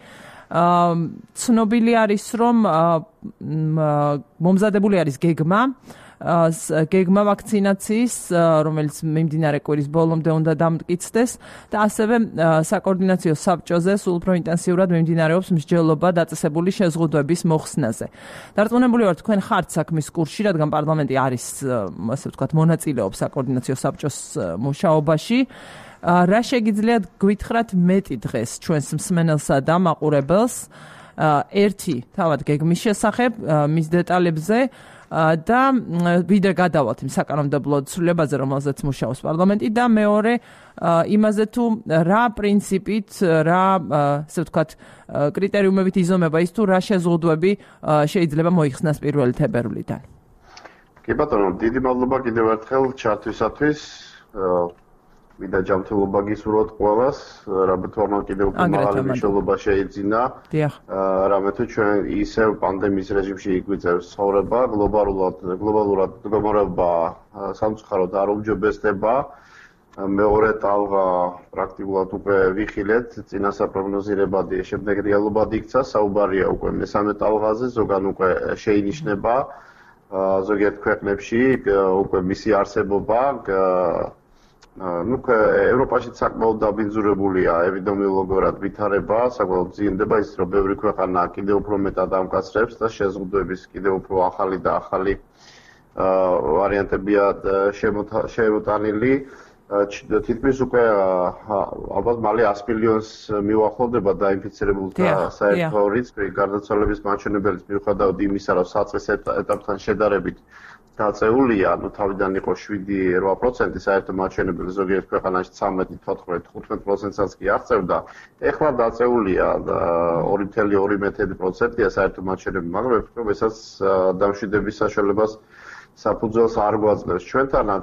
ცნობილი არის, რომ მომზადებული არის გეგმა გეგმა ვაქცინაციის, რომელიც მიმდინარე კვირის ბოლომდე უნდა დამტკიცდეს და ასევე საკოორდინაციო საბჭოზე სულ უფრო ინტენსიურად მიმდინარეობს მსჯელობა დაწესებული შეზღუდვების მოხსნაზე. დარწმუნებული ვარ, თქვენ ხართ საქმის კურსში, რადგან პარლამენტი არის, ასე ვთქვათ, მონაწილეობს საკოორდინაციო საბჭოს მუშაობაში. რა შეგიძლიათ გვითხრათ მეტი დღეს ჩვენს მსმენელსა და მაყურებელს ერთი თავად გეგმის შესახებ, მის დეტალებზე და ვიდრე გადავალთ იმ საკანონმდებლო ცვლილებაზე, რომელზეც მუშაობს პარლამენტი და მეორე იმაზე თუ რა პრინციპით, რა ასე ვთქვათ, კრიტერიუმებით იზომება ის თუ რა შეზღუდვები შეიძლება მოიხსნას 1 თებერვლიდან. კი ბატონო, დიდი მადლობა კიდევ ერთხელ ჩართვისათვის. მინდა ჯანმრთელობა გისურვოთ ყველას, რამეთვარმა კიდევ უფრო მაღალი მნიშვნელობა შეიძინა. რამე თუ ჩვენ ისევ პანდემიის რეჟიმში იგვიწევს ცხოვრება, გლობალურად მდგომარეობა სამწუხაროდ არ უმჯობესდება. მეორე ტალღა პრაქტიკულად უკვე ვიხილეთ, წინასაპროგნოზირებადი, შემდეგ რეალობად იქცა, საუბარია უკვე მესამე ტალღაზე, ზოგან უკვე შეინიშნება ზოგიერთ ქვეყნებში უკვე მისი არსებობა. ევროპაში საკმაოდ დაბინძურებულია ეპიდემიოლოგიურად ვითარება, საკმაოდ ძინდება ის, რომ ბევრი ქვეყანა კიდევ უფრო მეტად ამკაცრებს და შეზღუდვების კიდევ უფრო ახალი და ახალი ვარიანტებია შემოტანილი. თითქმის უკვე ალბათ მალე 100 მილიონს მივახლოვდება დაინფიცირებულთა საერთო რიცხვი, გარდაცვალების მაჩვენებელიც მიუხედავად იმისა, რომ საწყის ეტაპთან შედარებით დაწეულია, თავიდან იყო 7-8% საერთო მაჩვენებელი, ზოგიერთ ქვეყანაში 13-14-15%-საც კი აღწევდა. ეხლა დაწეულია 2.2%-ია საერთო მაჩვენებელი, მაგრამ ვფიქრობ, ესაც დამშვიდების საშუალებას საფუძველს არ გვაძლევს. ჩვენთანაც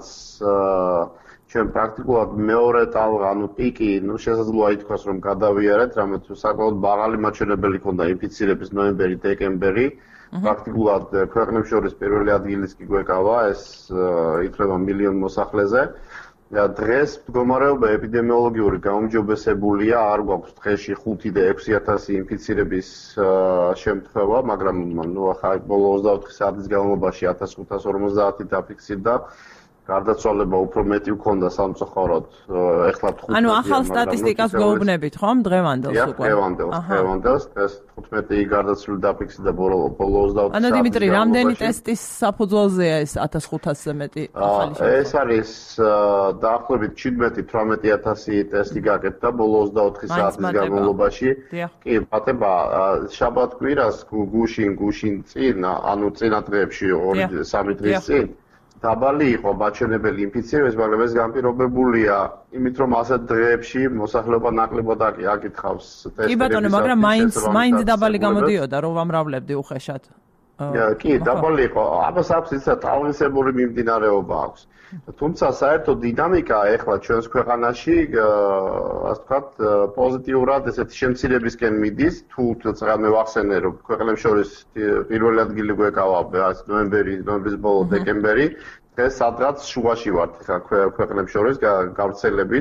ჩვენ პრაქტიკულად მეორე ტალღა, პიკი, შესაძლოა ითქვას, რომ გადავიარეთ, რამე თუ საკმაოდ მაღალი მაჩვენებელი ქონდა ინფიცირების ნოემბერი-დეკემბერი. პრაქტიკულად ქვეყნებს შორის პირველი ადგილიც კი გვეკავა, ეს ითვლება მილიონ მოსახლეზე. დღეს მდგომარეობა ეპიდემიოლოგიური გაუმჯობესებულია, არ გვაქვს დღეში 5 და 6,000 ინფიცირების შემთხვევა, მაგრამ ახლა ბოლო 24 საათის განმავლობაში 1550 დაფიქსირდა. გარდაცვალება უფრო მეტი ვქონდა სამწუხაროდ. ეხლა 15. ანუ ახალ სტატისტიკას გვეუბნებით, ხომ? დღევანდელს უკვე. დღევანდელს. ეს 15 გარდაცვლილი დაფიქსირდა ბოლო 24 საათის. ანუ დიმიტრი, რამდენი ტესტის საფუძველზეა ეს 1500-ზე მეტი ახალი შემთხვევა? ეს არის დაახლოებით 17-18,000 ტესტი გაკეთდა ბოლო 24 საათის განმავლობაში. კი, პატება შაბათ-კვირას გუშინ წინ, ანუ წინა დღეებში 2-3 დღის წინ დაბალი იყო მაჩვენებელი ინფიცირების, მაგრამ ეს განპირობებულია იმით, რომ ასეთ დღეებში მოსახლეობა ნაკლებად აკითხავს ტესტებს. კი ბატონო, მაგრამ მაინც დაბალი გამოდიოდა, რომ ვამრავლებდი უხეშად. კი, დაბალი იყო. ამას აქვს ისა ტალღისებური მიმდინარეობა აქვს. თუმცა საერთო დინამიკა ეხლა ჩვენს ქვეყანაში, ასე ვთქვათ, პოზიტიურად ესეთი შემცირებისკენ მიდის, თუ წეგანმე ვახსენე, რომ ქვეყნებს შორის პირველი ადგილი გვეკავა ნოემბრის ბოლო, დეკემბერი, დღეს სადღაც შუაში ვართ ხა ქვეყნებს შორის გავრცელებით.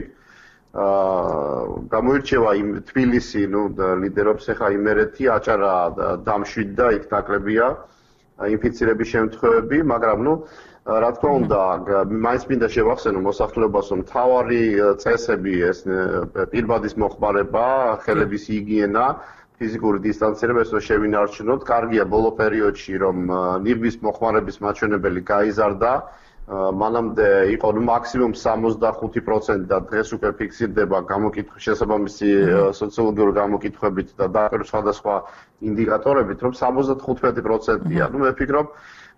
გამოირჩევა იმ თბილისი, ლიდერობს ხა იმერეთი, აჭარა დამშვიდ და იქ ნაკლებია ინფიცირების შემთხვევები, მაგრამ რა თქმა უნდა, მაინც მინდა შევახსენო მოსახლეობას, რომ მთავარი წესები ეს პირბადის მოხმარება, ხელების ჰიგიენა, ფიზიკური დისტანცირება, ეს შევინარჩუნოთ. კარგია ბოლო პერიოდში, რომ ნირგვის მოხმარების მაჩვენებელი გაიზარდა. მანამდე იყო მაქსიმუმ 65% და დღეს უკვე ფიქსირდება შესაბამისი სოციოლოგიური გამოკითხვებით და დაყრდნობით სხვადასხვა ინდიკატორებით, რომ 75%-ია. მე ვფიქრობ,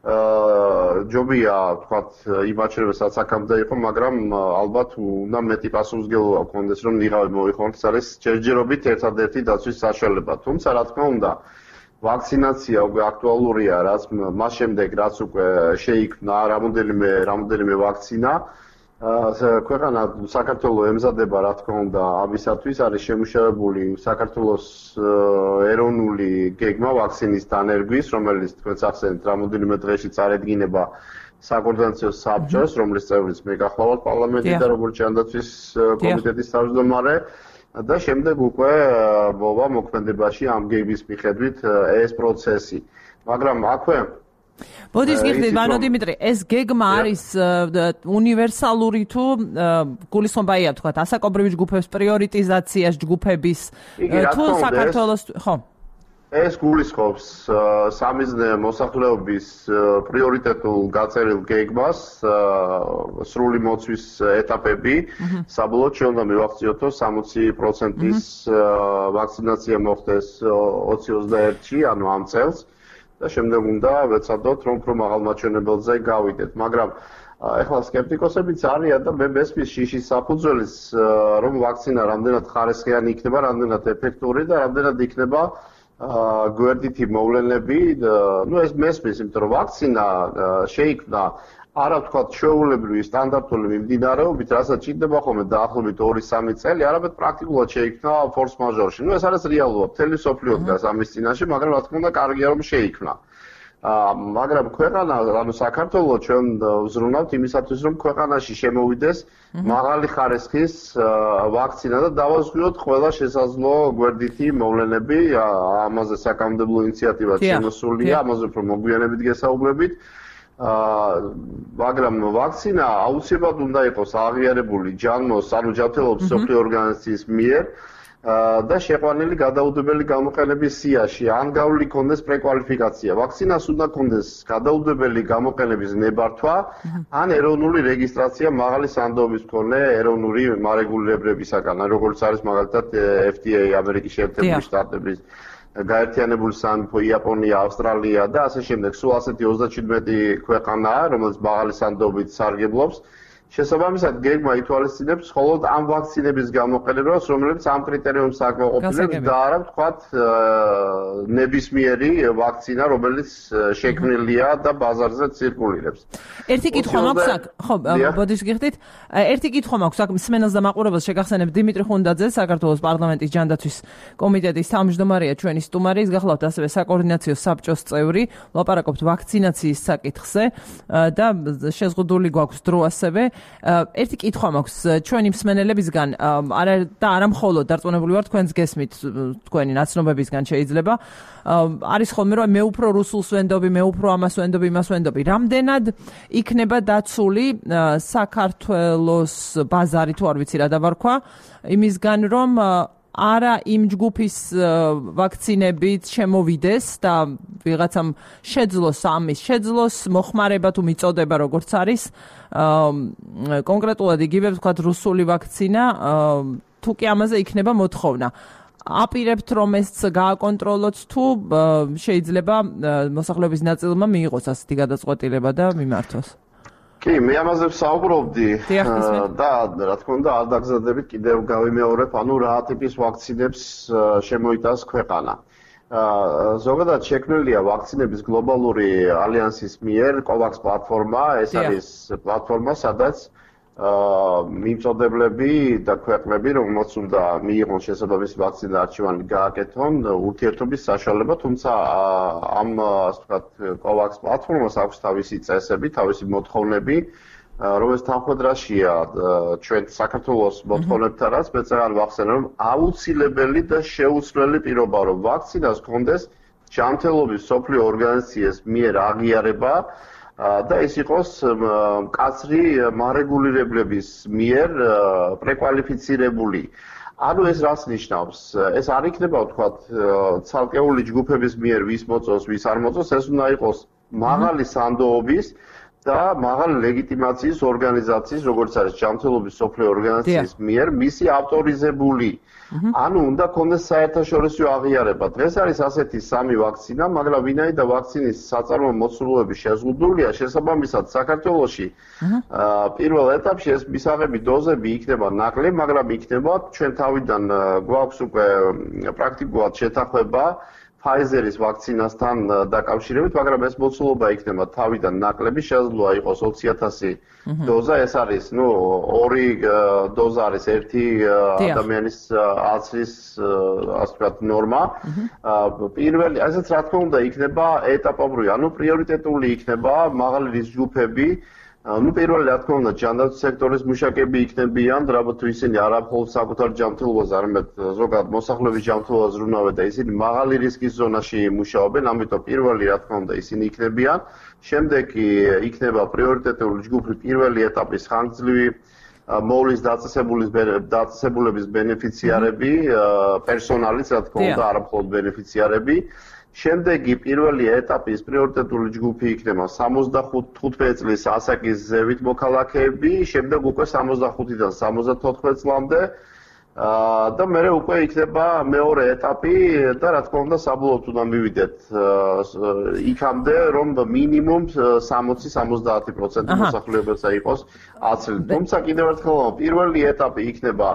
ჯობია, ვთქვათ, იმ აჩვენებასაც აქამდე იყო, მაგრამ ალბათ უნდა მეტი პასუხისმგებლობა გქონდეს, რომ ნიღავი მოიხონოთ, ეს არის ჯერჯერობით ერთადერთი დაცვის საშუალება. თუმცა, რა თქმა უნდა, ვაქცინაცია უკვე აქტუალურია, რაც მას შემდეგ, რაც უკვე შეიქმნა რამოდენიმე ვაქცინა. ქვეყანა საქართველოს ემზადება, რა თქმა უნდა, ამისათვის არის შემუშავებული საქართველოს ეროვნული გეგმა ვაქცინის დანერგვის, რომელიც თქვენც ახსენეთ, რამოდენიმე დღეში წარედგინება საკოორდინაციო საბჭოს, რომლის წევრიც მე გახლავართ პარლამენტში და როგორც ჯანდაცვის კომიტეტის თავმჯდომარე. და შემდეგ უკვე მოვა მოქმედებაში ამ გეგმის მიხედვით ეს პროცესი. მაგრამ აქვე ბოდის გიხდით, ბანო დიმიტრი, ეს გეგმა არის უნივერსალური თუ გულისხმობაა თქვა ასაკობრივი ჯგუფების პრიორიტიზაცია ჯგუფების თუ საქართველოს ხო ეს გულისხმობს სამიზნე მოსახლეობის პრიორიტეტულ გაწერილ გეგმას სრული მოცვის ეტაპები საბოლოოდ ჩვენ უნდა მივახციოთო 60%-ის ვაქცინაცია მოხდეს 2021-ში, ანუ ამ წელს და შემდეგ უნდა ვეცადოთ რომ უფრო მაღალ მაჩვენებელზე გავიდეთ, მაგრამ ეხლა სკეპტიკოსებიც არიან და მე მესმის შიშის საფუძველის რომ ვაქცინა რამდენად ხარისხიანი იქნება, რამდენად ეფექტური და რამდენად იქნება გვერდითი მოვლენები, ეს მესმის, იმიტომ რომ ვაქცინა შეიქმნა არა ვთქვათ ჩვეულებრივი სტანდარტული მიმდინარეობით, რასაც ჭირდება ხოლმე დაახლოებით 2-3 წელი, არამედ პრაქტიკულად შეიქმნა ფორს მაჟორში. ეს არის რეალობა, მთელი მსოფლიო დგას ამის წინაშე, მაგრამ რა თქმა უნდა კარგია რომ შეიქმნა. მაგრამ ქვეყანა, ანუ საქართველოს ჩვენ ვზრუნავთ იმისათვის, რომ ქვეყანაში შემოვიდეს მაღალი ხარისხის ვაქცინა და დავაზღვიოთ ყველა შესაძლო გვერდითი მოვლენები, ამაზე საკანონმდებლო ინიციატივაც შემოსულია, ამაზე უფრო მოგვიანებით გესაუბრებით. მაგრამ ვაქცინა აუცილებლად უნდა იყოს აღიარებული ჯანმოს, ანუ ჯანმრთელობის მსოფლიო ორგანიზაციის მიერ და შეყვანილი გადაუდებელი გამოყენების სიაში, ან გავლილი კონდეს პრეკვალიფიკაცია. ვაქცინას უნდა კონდეს გადაუდებელი გამოყენების ნებართვა, ან ეროვნული რეგისტრაცია მაღალი სანდოობის მქონე ეროვნული მარეგულირებლებისაგან, როგორც არის მაგალითად FDA, ამერიკის შეერთებული შტატების გაერთიანებული სამეფო, იაპონია, ავსტრალია და ასე შემდეგ. სულ ასეთი 37 ქვეყანაა, რომელიც მაღალი სანდოობით სარგებლობს. შესაბამისად, გეგმა ითვალისწინებს მხოლოდ ამ ვაქცინების გამოყენებას, რომელიც ამ კრიტერიუმს აკმაყოფილებს და არა ვთქვათ ნებისმიერი ვაქცინა, რომელიც შექმნილია და ბაზარზე ცირკულირებს. ერთი კითხვა მაქვს აქ, ხო, ბოდის გიხდით. ერთი კითხვა მაქვს აქ მსმენელს და მაყურებელს შეგახსენებ დიმიტრი ხუნდაძე, საქართველოს პარლამენტის ჯანდაცვის კომიტეტის თავმჯდომარეა ჩვენი სტუმარი, ის გახლავთ ასევე საკოორდინაციო საბჭოს წევრი, ვლაპარაკობთ ვაქცინაციის საკითხზე და შეზღუდული გვაქვს დრო ასევე. ერთი კითხვა მაქვს ჩვენი მსმენელებისგან, და არა მხოლოდ დარწმუნებული ვარ თქვენს გესმით, თქვენი ნაცნობებისგან შეიძლება. არის ხოლმე რომ მე უფრო რუსულს ვენდობი, მე უფრო ამას ვენდობი, იმას ვენდობი. რამდენად იქნება დაცული საქართველოს ბაზარი თუ არ ვიცი რა დავარქვა, იმისგან რომ არა იმ ჯგუფის ვაქცინებით შემოვიდეს და ვიღაცამ შეძლოს მოხმარება თუ მიწოდება როგორც არის კონკრეტულად იგივე ვთქვათ რუსული ვაქცინა თუ კი ამაზე იქნება მოთხოვნა. აპირებთ რომ ეს გააკონტროლოთ თუ შეიძლება მოსახლეობის ნაწილმა მიიღოს ასეთი გადაწყვეტილება და მიმართოს. კი, მე ამაზე ვსაუბრობდი და რა თქმა უნდა არ დაგზადებით კიდევ გავიმეორებ, ანუ რა ტიპის ვაქცინებს შემოიტანს ქვეყანა. ზოგადად შექმნილია ვაქცინების გლობალური ალიანსის მიერ COVAX პლატფორმა, ეს არის პლატფორმა, სადაც მიმწოდებლები და ქვეყნები, რომელსაც უნდა მიიღონ შესაბამისი ვაქცინა არჩევანი გააკეთონ, ურთიერთობის საშუალება, თუმცა ამ ასე ვთქვათ COVAX პლატფორმას აქვს თავისი წესები, თავისი მოთხოვნები, რომელიც თანხმდრაშია ჩვენ საქართველოს მოთხოვნებთანაც, მეცადან ვახსენე, რომ აუცილებელი და შეუცვლელი პირობა, რომ ვაქცინას ჰქონდეს ჯანმრთელობის მსოფლიო ორგანიზაციის მიერ აღიარება და ეს იყოს მკაცრი მარეგულირებლების მიერ პრეკვალიფიცირებული. ანუ ეს რას ნიშნავს? ეს არ იქნება ვთქვათ ცალკეული ჯგუფების მიერ ვის მოწონს, ვის არ მოწონს, ეს უნდა იყოს მაღალი სანდოობის და მაღალი ლეგიტიმაციის ორგანიზაციის, როგორც არის ჯანმრთელობის მსოფლიო ორგანიზაციის მიერ მისი ავტორიზებული. ანუ უნდა კონდეს საერთაშორისო აღიარება. დღეს არის ასეთი 3 ვაქცინა, მაგრამ ვინაიდან ვაქცინის საწარმო მოცულობები შეზღუდულია, შესაბამისად საქართველოში პირველ ეტაპში ეს მისაღები დოზები იქნება ნაკლები, მაგრამ იქნება ჩვენ თავიდან გვაქვს უკვე პრაქტიკულად შეთანხმება Pfizer-ის ვაქცინასთან დაკავშირებით, მაგრამ ეს მოცულობა იქნება თავიდან ნაკლები, შესაძლოა იყოს 20,000 დოზა, ეს არის, 2 დოზა არის ერთი ადამიანის აცრის, ასე ვთქვათ, ნორმა. პირველი, ასეც რა თქმა უნდა იქნება ეტაპობრივი, ანუ პრიორიტეტული იქნება მაღალი რისკ ჯგუფები, ну პირველი რა თქმა უნდა ჯანდაცვის სექტორის მუშაკები იქნებიან, რაბათ თუ ისინი არა მხოლოდ საკუთარ ჯანმრთელობას, არამედ ზოგადად მოსახლეობის ჯანმრთელობას ზრუნავენ და ისინი მაღალი რისკის ზონაში მუშაობენ, ამიტომ პირველი რა თქმა უნდა ისინი იქნებიან. შემდეგ იქნება პრიორიტეტული ჯგუფი პირველი ეტაპის ხანგრძლივი მოვლის დაწესებულების ბენეფიციარები, პერსონალის რა თქმა უნდა, არა მხოლოდ ბენეფიციარები. შემდეგი პირველი ეტაპის პრიორიტეტული ჯგუფი იქნება 65 წლის ასაკის ზევით მოქალაქეები, შემდეგ უკვე 65-დან 74 წლამდე და მერე უკვე იქნება მეორე ეტაპი და რა თქმა უნდა საბოლოოდ უნდა მივიდეთ იქამდე რომ მინიმუმ 60-70% მოსახლეობისა იყოს აცლი. თუმცა კიდევ ერთხელ პირველი ეტაპი იქნება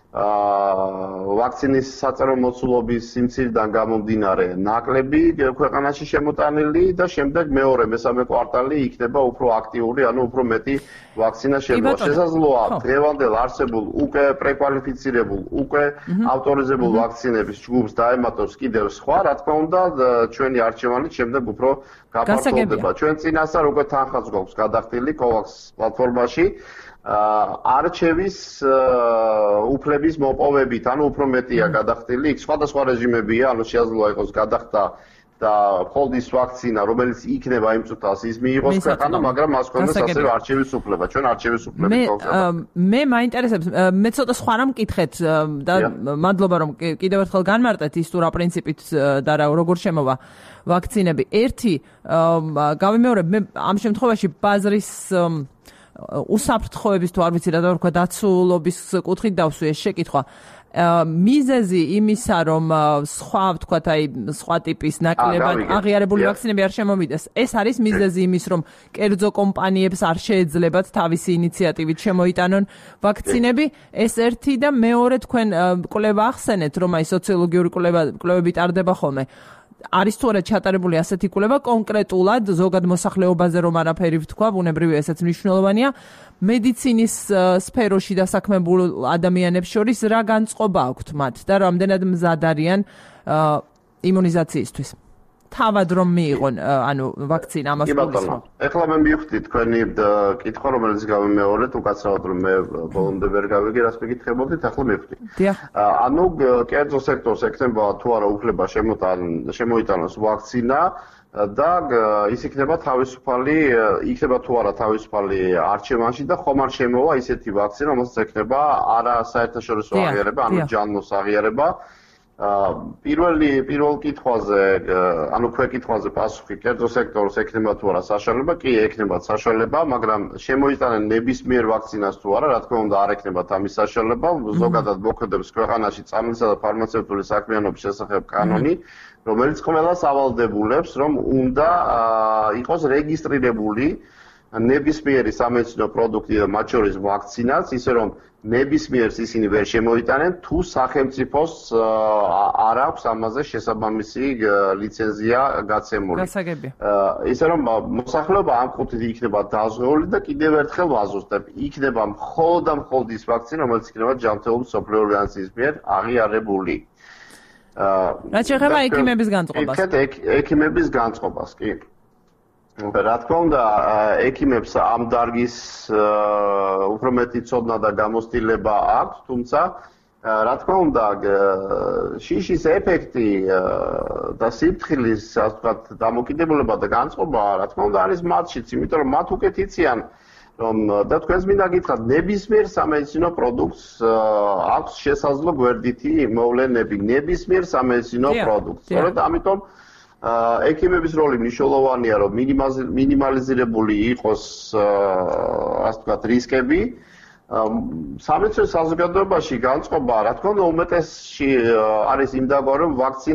ვაქცინის საწერო მოცულობის სიმცირიდან გამომდინარე ნაკლები ქვეყანაში შემოტანილი და შემდეგ მეორე მესამე კვარტალი იქნება უფრო აქტიური, ანუ უფრო მეტი ვაქცინა შევა. შესაძლოა დღევანდელ არსებულ უკვე პრეკვალიფიცირებულ, უკვე ავტორიზებულ ვაქცინების ჯგუფს დაემატოს კიდევ სხვა, რა თქმა უნდა, ჩვენი არჩევანით შემდეგ უფრო გაფართოვდება. ჩვენ წინასწარ უკვე თანხაც გვაქვს გადახდილი COVAX პლატფორმაში. არჩევის უფლების მოპოვებით, ანუ უფრო მეტია გადახდილი, იქ სხვადასხვა რეჟიმებია, ანუ შეაძლოა იყოს გადახდა და მხოლოდ ის ვაქცინა, რომელიც იქნება იმ წუთას ის მიიღოს ქვეყანა, მაგრამ მას ჰქონდეს ასევე არჩევის უფლება. ჩვენ არჩევის უფლებით გვაქვს. მე მაინტერესებს, მე ცოტა სხვა რამ მკითხეთ და მადლობა რომ კიდევ ერთხელ განმარტეთ ის თუ რა პრინციპით და როგორ შემოვა ვაქცინები. ერთი გავიმეორებ, მე ამ შემთხვევაში ბაზრის უსაფრთხოების თუ არ ვიცი რა ვთქვა დაცულობის კუთხით დავსვი ეს შეკითხვა. მიზეზი იმისა რომ სხვა ვთქვათ აი სხვა ტიპის ნაკლებად აღიარებული ვაქცინები არ შემომიდეს, ეს არის მიზეზი იმის რომ კერძო კომპანიებს არ შეეძლებათ თავისი ინიციატივით შემოიტანონ ვაქცინები. ეს ერთი და მეორე თქვენ კვლევა ახსენეთ რომ აი სოციოლოგიური კვლევები ტარდება ხოლმე. არის თუ არა ჩატარებული ასეთი კვლევა კონკრეტულად ზოგად მოსახლეობაზე რომ არაფერი ვთქვა, ბუნებრივია ესეც მნიშვნელოვანია. მედიცინის სფეროში დასაქმებულ ადამიანებს შორის რა განწყობა აქვთ მათ და რამდენად მზად არიან იმუნიზაციისთვის? თავად რომ მიიღონ ანუ ვაქცინა ამას გულისხმობ. ეხლა მე მივხვდი თქვენი კითხვა რომელიც გავიმეორეთ, უკაცრავად რომ მე ბოლომდე ვერ გავიგე რას მეკითხებოდით, ახლა მივხვდი. ანუ კერძო სექტორს ექნება თუ არა უფლება შემოიტანოს ვაქცინა და ის იქნება თუ არა თავისუფალი არჩევანში და ხომ არ შემოვა ისეთი ვაქცინა, რომელსაც ექნება არა საერთაშორისო აღიარება, ანუ ჯანმოს აღიარება. პირველ კითხვაზე, ანუ ქვეკითხვაზე პასუხი კერძო სექტორს ექნება თუ არა საშუალება, კი ექნებათ საშუალება, მაგრამ შემოიტანენ ნებისმიერ ვაქცინას თუ არა, რა თქმა უნდა არ ექნებათ ამის საშუალება. ზოგადად მოქმედებს ქვეყანაში წამლისა და ფარმაცევტული საქმიანობის შესახებ კანონი, რომელიც ყველას ავალდებულებს, რომ უნდა იყოს რეგისტრირებული ნებისმიერი სამედიცინო პროდუქტი და მათ შორის ვაქცინაც, ისე რომ ნებისმიერს ისინი ვერ შემოიტანენ, თუ სახელმწიფოს არ აქვს ამაზე შესაბამისი ლიცენზია გაცემული. გასაგებია. ისე რომ მოსახლეობა ამ კუთხით იქნება დაზღვეული და კიდევ ერთხელ ვაზუსტებ, იქნება მხოლოდ და მხოლოდ ის ვაქცინა, რომელიც იქნება ჯანმრთელობის მსოფლიო ორგანიზაციის მიერ აღიარებული. რაც შეეხება ექიმების განწყობას. ექიმების განწყობას, კი. რა თქმა უნდა, ექიმებს ამ დარგის უფრო მეტი ცოდნა და გამოცდილება აქვს, თუმცა რა თქმა უნდა, შიშის ეფექტი და სიფრთხილის, ასე ვთქვათ, დამოკიდებულება და განწყობა, რა თქმა უნდა, არის მათშიც, იმიტომ რომ მათ უკეთ იციან, რომ და თქვენს მინდა გითხრათ, ნებისმიერ სამედიცინო პროდუქტს აქვს შესაძლო გვერდითი მოვლენები, ნებისმიერ სამედიცინო პროდუქტს. სწორედ ამიტომ ექიმების როლი მნიშვნელოვანია, რომ მინიმალიზირებული იყოს, ასე ვთქვათ, რისკები. სამედიცინო საზოგადოებაში განწყობა, რა თქმა უნდა, უმეტესში არის იმ დაგვა, რომ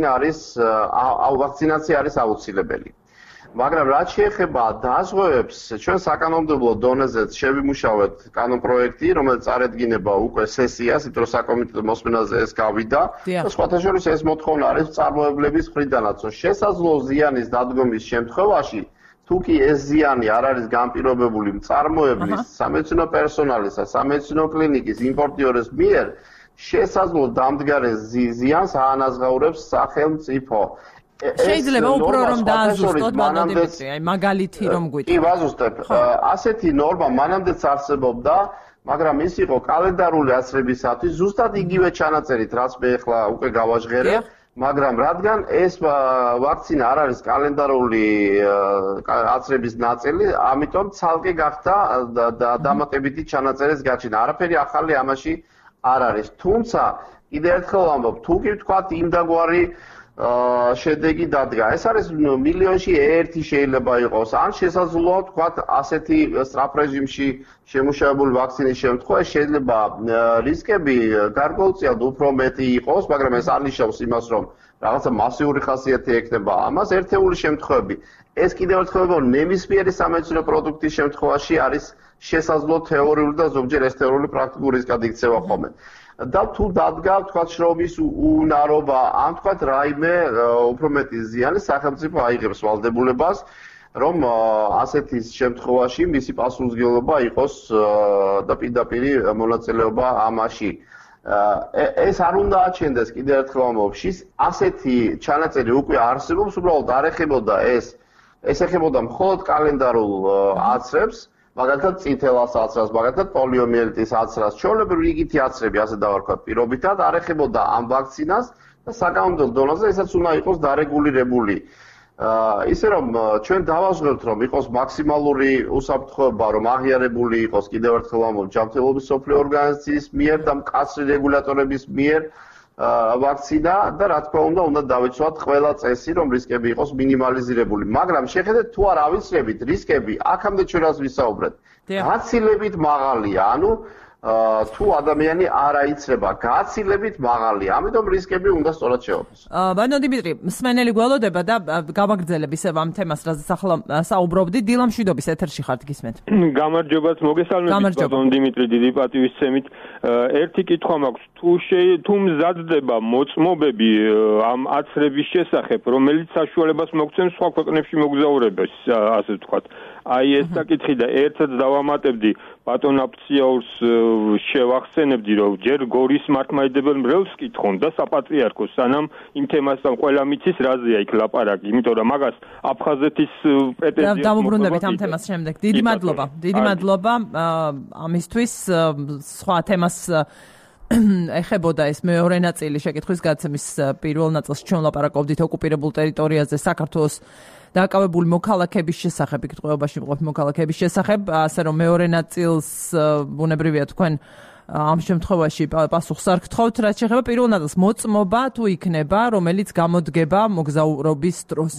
ვაქცინაცია არის აუცილებელი. მაგრამ რაც შეეხება დაზღვევებს, ჩვენ საკანონმდებლო დონეზეც შევიმუშავეთ კანონპროექტი, რომელიც წარედგინება უკვე სესიას, იმიტომ რომ საკომიტეტო მოსმენაზე ეს გავიდა. და სხვათა შორის ეს მოთხოვნა არის მწარმოებლების მხრიდანაც, რომ შესაძლო ზიანის დადგომის შემთხვევაში, თუ კი ეს ზიანი არ არის განპირობებული მწარმოებლის, სამედიცინო პერსონალისა, სამედიცინო კლინიკის იმპორტიორის მიერ, შესაძლო დამდგარი ზიანს აანაზღაურებს სახელმწიფო. შეიძლება უფრო რომ დააზუსტოთ ბატონ დიმიტრი, აი მაგალითი რომ გვიტყვი. კი, ვაზუსტებ. ასეთი ნორმა მანამდეც არსებობდა, მაგრამ ის იყო კალენდარული აცრებისათვის ზუსტად იგივე ჩანაწერით, რაც მე ახლა უკვე გავაჟღერე, მაგრამ რადგან ეს ვაქცინა არ არის კალენდარული აცრების ნაწილი, ამიტომ ცალკე გახდა დამატებითი ჩანაწერის გაჩენა. არაფერი ახალი ამაში არ არის. თუმცა კიდევ ერთხელ ვამბობ, თუ კი ვთქვათ იმდაგვარი შედეგი დადგა. ეს არის მილიონში ერთი შეიძლება იყოს. ან შესაძლოა ვთქვათ ასეთი სწრაფ რეჟიმში შემუშავებული ვაქცინის შემთხვევაში შეიძლება რისკები გარკვეულწილად უფრო მეტი იყოს, მაგრამ ეს არ ნიშნავს იმას, რომ რაღაცა მასიური ხასიათი ექნება ამას. ერთეული შემთხვევები. ეს კიდევ ერთხელ ნებისმიერი სამედიცინო პროდუქტის შემთხვევაში არის შესაძლო თეორიული და ზოგჯერ ეს თეორიული პრაქტიკული რისკად იქცევა ხოლმე. და თუ დადგა თქვათ შრომის უნარობა, ან თქვათ რაიმე უფრო მეტი ზიანი სახელმწიფო აიღებს ვალდებულებას, რომ ასეთი შემთხვევაში მისი პასუხისმგებლობა იყოს და პირდაპირ მონაწილეობა ამაში. ეს არ უნდა აჩენდეს კიდევ ერთხელ ვამბობ, ასეთი ჩანაწერი უკვე არსებობს, უბრალოდ არ ეხებოდა ეს ეხებოდა მხოლოდ კალენდარულ აცრებს. მაგალითად წითელას აცრას, მაგალითად პოლიომიელიტის აცრას, ჩვეულებრივ რიგითი აცრები, ასე დავარქვათ, პირობითად არ ეხებოდა ამ ვაქცინას და საკანონმდებლო დონეზე ესაც უნდა იყოს დარეგულირებული. ისე რომ ჩვენ დავაჟღერთ, რომ იყოს მაქსიმალური უსაფრთხოება, რომ აღიარებული იყოს კიდევ ერთხელ ვამბობ, ჯანმრთელობის მსოფლიო ორგანიზაციის მიერ და მკაცრი რეგულატორების მიერ ვაქცინა და რა თქმა უნდა დავიცვათ ყველა წესი, რომ რისკები იყოს მინიმალიზირებული. მაგრამ შეხედეთ თუ არ ავიცლებით რისკები, აქამდე ჩვენ რას ვისაუბრეთ? გაცილებით მაღალია, ანუ თუ ადამიანი არ აიცლება, გაცილებით მაღალია. ამიტომ რისკები უნდა სწორად შეოფოს. ბატონ დიმიტრი, მსმენელი გველოდება და გავაგრძელებ ისევ ამ თემას, რაზეც ახლა საუბრობდი. დილა მშვიდობის ეთერში ხართ, გისმენთ. გამარჯობათ, მოგესალმებით ბატონ დიმიტრი, დიდი პატივისცემით. ერთი კითხვა მაქვს, თუ მზადდება მოწმობები ამ აცრების შესახებ, რომელიც საშუალებას მოგცემს სხვა ქვეყნებში მოგზაურებას, ასე ვთქვათ. აი ეს საკითხი და ერთად დავამატებდი ბატონ აფციაურს შევახსენებდი, რომ ჯერ გორის მართლმადიდებელ მრევლს კითხონ და საპატრიარქოს, სანამ იმ თემასთან ყველა მიცის რაზეა იქ ლაპარაკი, იმიტომ რომ მაგას აფხაზეთის პრეტენზია დავუბრუნდებით ამ თემას შემდეგ. დიდი მადლობა ამისთვის. სხვა თემას ეხებოდა ეს მეორე ნაწილი შეკითხვის გაცემის. პირველ ნაწილში ჩვენ ლაპარაკობდით ოკუპირებულ ტერიტორიაზე საქართველოს დაკავებული მოქალაქეების შესახებ, კითხულობაში მყოფი მოქალაქეების შესახებ, ასე რომ მეორე ნაწილს ბუნებრივია თქვენ ამ შემთხვევაში პასუხს არ გთხოვთ, რაც შეეხება პირველ ნაწილს, მოწმობა თუ იქნება, რომელიც გამოდგება მოგზაურობის დროს.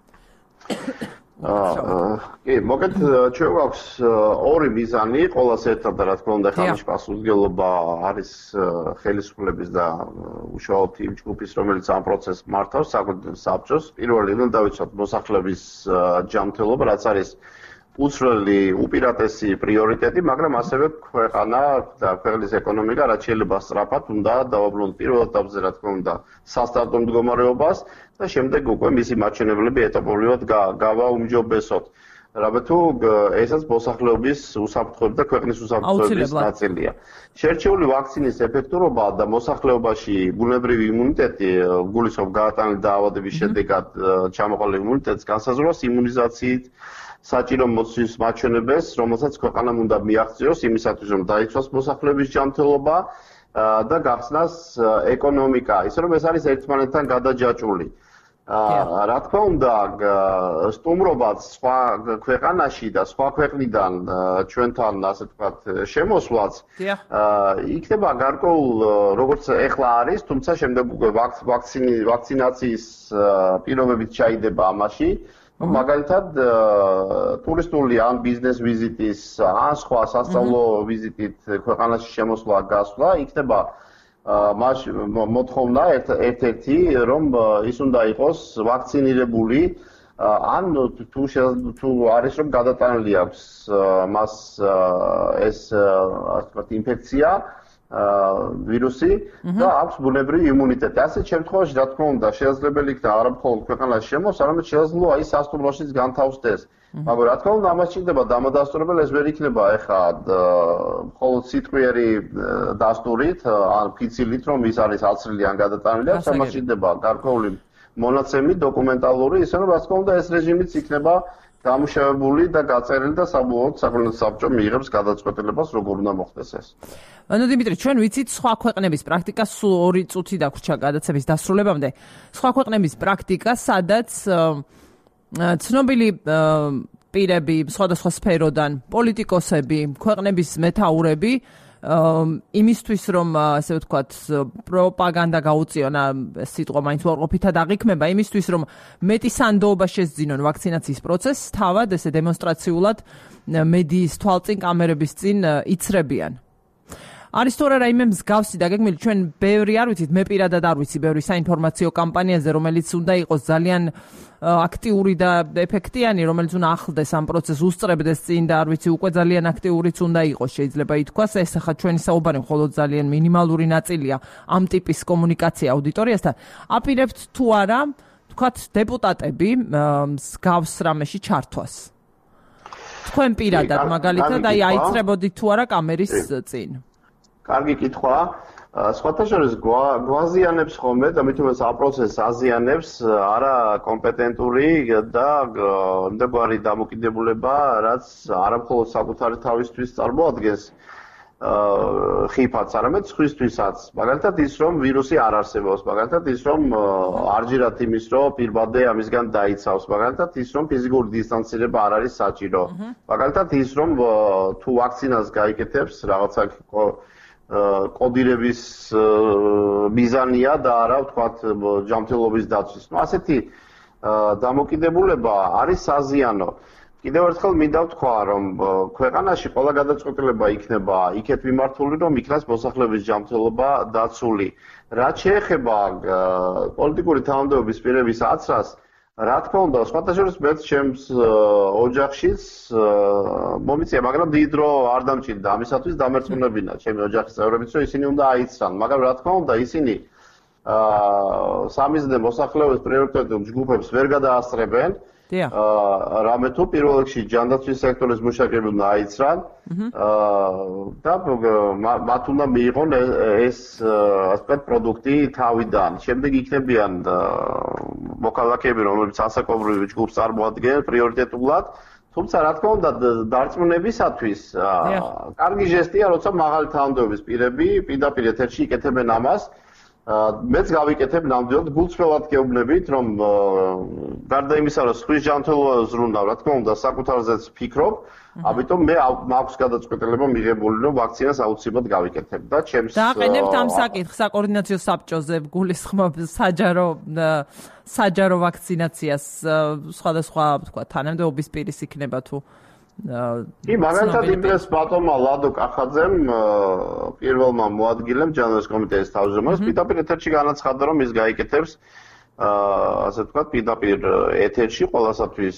კი, მოგეთ ჩვენ გვაქვს ორი მიზანი, ყოველას ერთად და რა თქმა უნდა ხალხის პასუხისმგებლობა არის ხელისუფლების და უშუალოდ იმ ჯგუფის, რომელიც ამ პროცესს მართავს, საბჭოს. პირველი უნდა დავიცვათ მოსახლეობის ჯანმრთელობა, რაც არის უცვლელი უპირატესი პრიორიტეტი, მაგრამ ასევე ქვეყანა და ქვეყნის ეკონომიკა, რაც შეიძლება სწრაფად უნდა დავაბრუნოთ პირველ ეტაპზე, რა თქმა უნდა, სასტარტო მდგომარეობას და შემდეგ უკვე მისი მაჩვენებლები ეტაპობრივად გავაუმჯობესოთ. რაბეთუ ესაც მოსახლეობის უსაფრთხოების და ქვეყნის უსაფრთხოების ნაწილია. შერჩეული ვაქცინის ეფექტურობა და მოსახლეობაში ბუნებრივი იმუნიტეტი, გულისხმობ გაატანილი დაავადების შედეგად ჩამოყალიბებული იმუნიტეტს განსაზღვრავს იმუნიზაციით საჭირო მოცვის მაჩვენებელს, რომელსაც ქვეყანამ უნდა მიაღწიოს იმისათვის, რომ დაიცვას მოსახლეობის ჯანმრთელობა და გახსნას ეკონომიკა, ისე რომ ეს არის ერთმანეთთან გადაჯაჭვული. რა თქმა უნდა, სტუმრობაც სხვა ქვეყანაში და სხვა ქვეყნიდან ჩვენთან, ასე ვთქვათ, შემოსვლაც იქნება გარკვეულ, როგორც ეხლა არის, თუმცა შემდეგ უკვე ვაქცინაციის პირობებით ჩაიდება ამაში. მაგალითად, ტურისტული ან ბიზნეს ვიზიტის, ან სხვა სასწავლო ვიზიტით ქვეყანაში შემოსვლა გასვლა იქნება მოთხოვნა ერთ-ერთი, რომ ის უნდა იყოს ვაქცინირებული, ან თუ არის რომ გადატანილი აქვს მას ეს, ასე ვთქვათ, ინფექცია, ვირუსი და აქვს ბუნებრივი იმუნიტეტი. ასეთ შემთხვევაში, რა თქმა უნდა, შესაძლებელი იქნება არა მხოლოდ ქვეყანაში შემოსვლა, არამედ შესაძლოა ის სასტუმროშიც განთავსდეს. მაგრამ რა თქმა უნდა, ამას ჭირდება დამადასტურებელი, ეს ვერ იქნება ეხლა მხოლოდ სიტყვიერი დასტურით, ან ფიცილით, რომ ის არის აცრილი ან გადატანილი, ამას ჭირდება გარკვეული მონაცემი დოკუმენტალური, ისე რომ რა თქმა უნდა ეს რეჟიმიც იქნება დამუშავებული და გაწერილი და საბოლოოდ საკონდენსო საბჭო მიიღებს გადაწყვეტილებას როგორ უნდა მოხდეს ეს. ანუ დიმიტრი, ჩვენ ვიცით სხვა ქვეყნების პრაქტიკა, სულ 2 წუთი დაგვრჩა გადაცემის დასრულებამდე. სხვა ქვეყნების პრაქტიკა, სადაც ცნობილი პირები სხვადასხვა სფეროდან, პოლიტიკოსები, ქვეყნების მეთაურები იმისთვის რომ ასე ვთქვათ პროპაგანდა გაუწიონა სიტყვა მაინც უარყოფითად აღიქმება იმისთვის რომ მეტი სანდოობა შესძინონ ვაქცინაციის პროცესს თავად ესე დემონსტრაციულად მედიის თვალწინ კამერების წინ იცრებიან არის თუ არა რაიმე მსგავსი დაგეგმილი ჩვენ ბევრი არ ვიცით მე პირადად არ ვიცი ბევრი საინფორმაციო კამპანიაზე რომელიც უნდა იყოს ძალიან აქტიური და ეფექტიანი რომელიც უნდა ახლდეს ამ პროცესს უსწრებდეს წინ და არ ვიცი უკვე ძალიან აქტიურიც უნდა იყოს შეიძლება ითქვას ეს ახლა ჩვენი საუბარი მხოლოდ ძალიან მინიმალური ნაწილია ამ ტიპის კომუნიკაცია აუდიტორიასთან აპირებთ თუ არა თქვათ დეპუტატები მსგავს რამეში ჩართვას თქვენ პირადად მაგალითად აი აიცრებოდით თუ არა კამერის წინ კარგი კითხვა. სხვათა შორის გვაზიანებს ხოლმე და მით უმეტეს ამ პროცესს აზიანებს არა კომპეტენტური და მდებარი დამოკიდებულება, რაც არამხოლოდ საკუთარი თავისთვის წარმოადგენს ხიფაც, არამედ სხვისთვისაც. მაგალითად ის, რომ ვირუსი არ არსებობს, მაგალითად ის, რომ არ ჯერათ იმის, რომ პირბადე ამისგან დაიცავს, მაგალითად ის, რომ ფიზიკური დისტანცირება არ არის საჭირო. მაგალითად ის, რომ თუ ვაქცინას გაიკეთებს, რაღაცა კოდირების მიზანია და არა ვთქვათ ჯანმრთელობის დაცვის. ნუ ასეთი დამოკიდებულება არის საზიანო. კიდევ ერთხელ მინდა ვთქვა, რომ ქვეყანაში ყველა გადაწყვეტილება იქნება იქეთ მიმართული, რომ იქნას მოსახლეობის ჯანმრთელობა დაცული. რაც შეეხება პოლიტიკური თანამდებობის პირების აცრას, რა თქმა უნდა, სხვათა შორის მეც ჩემს ოჯახშიც მომიწია, მაგრამ დიდ დრო არ დამჭირდა ამისათვის დამერწმუნებინა ჩემი ოჯახის წევრებიც, რომ ისინი უნდა აიცრან, მაგრამ რა თქმა უნდა, ისინი სამიზნე მოსახლეობის პრიორიტეტულ ჯგუფებს ვერ გადაასწრებენ. რამე თუ პირველ რიგში ჯანდაცვის სექტორის მუშაკები უნდა აიცრან და მათ უნდა მიიღონ ეს ასე ვთქვათ პროდუქტი თავიდან. შემდეგ იქნებიან მოქალაქეები, რომლებიც ასაკობრივ ჯგუფს წარმოადგენენ პრიორიტეტულად. თუმცა რა თქმა უნდა დარწმუნებისათვის კარგი ჟესტია, როცა მაღალი თანამდებობის პირები პირდაპირ ეთერში იკეთებენ ამას. მეც გავიკეთებ ნამდვილად გულწრფელად გეუბნებით, რომ გარდა იმისა, რომ სხვის ჯანმრთელობას ზრუნავ, რა თქმა უნდა, საკუთარზეც ფიქრობ, ამიტომ მე მაქვს გადაწყვეტილება მიღებული, რომ ვაქცინას აუცილებლად გავიკეთებ და ჩემს დააყენებთ ამ საკითხს საკოორდინაციო საბჭოზე გულისხმობ საჯარო ვაქცინაციას სხვადასხვა თქვა თანამდებობის პირის იქნება თუ კი, მაგალითად იმდრეს ბატონმა ლადო კახაძემ პირველმა მოადგილემ ჯანდაცვის კომიტეტის თავმჯდომარეს პირდაპირ ეთერში განაცხადა, რომ ის გაიკეთებს ასე ვთქვათ პირდაპირ ეთერში ყველასათვის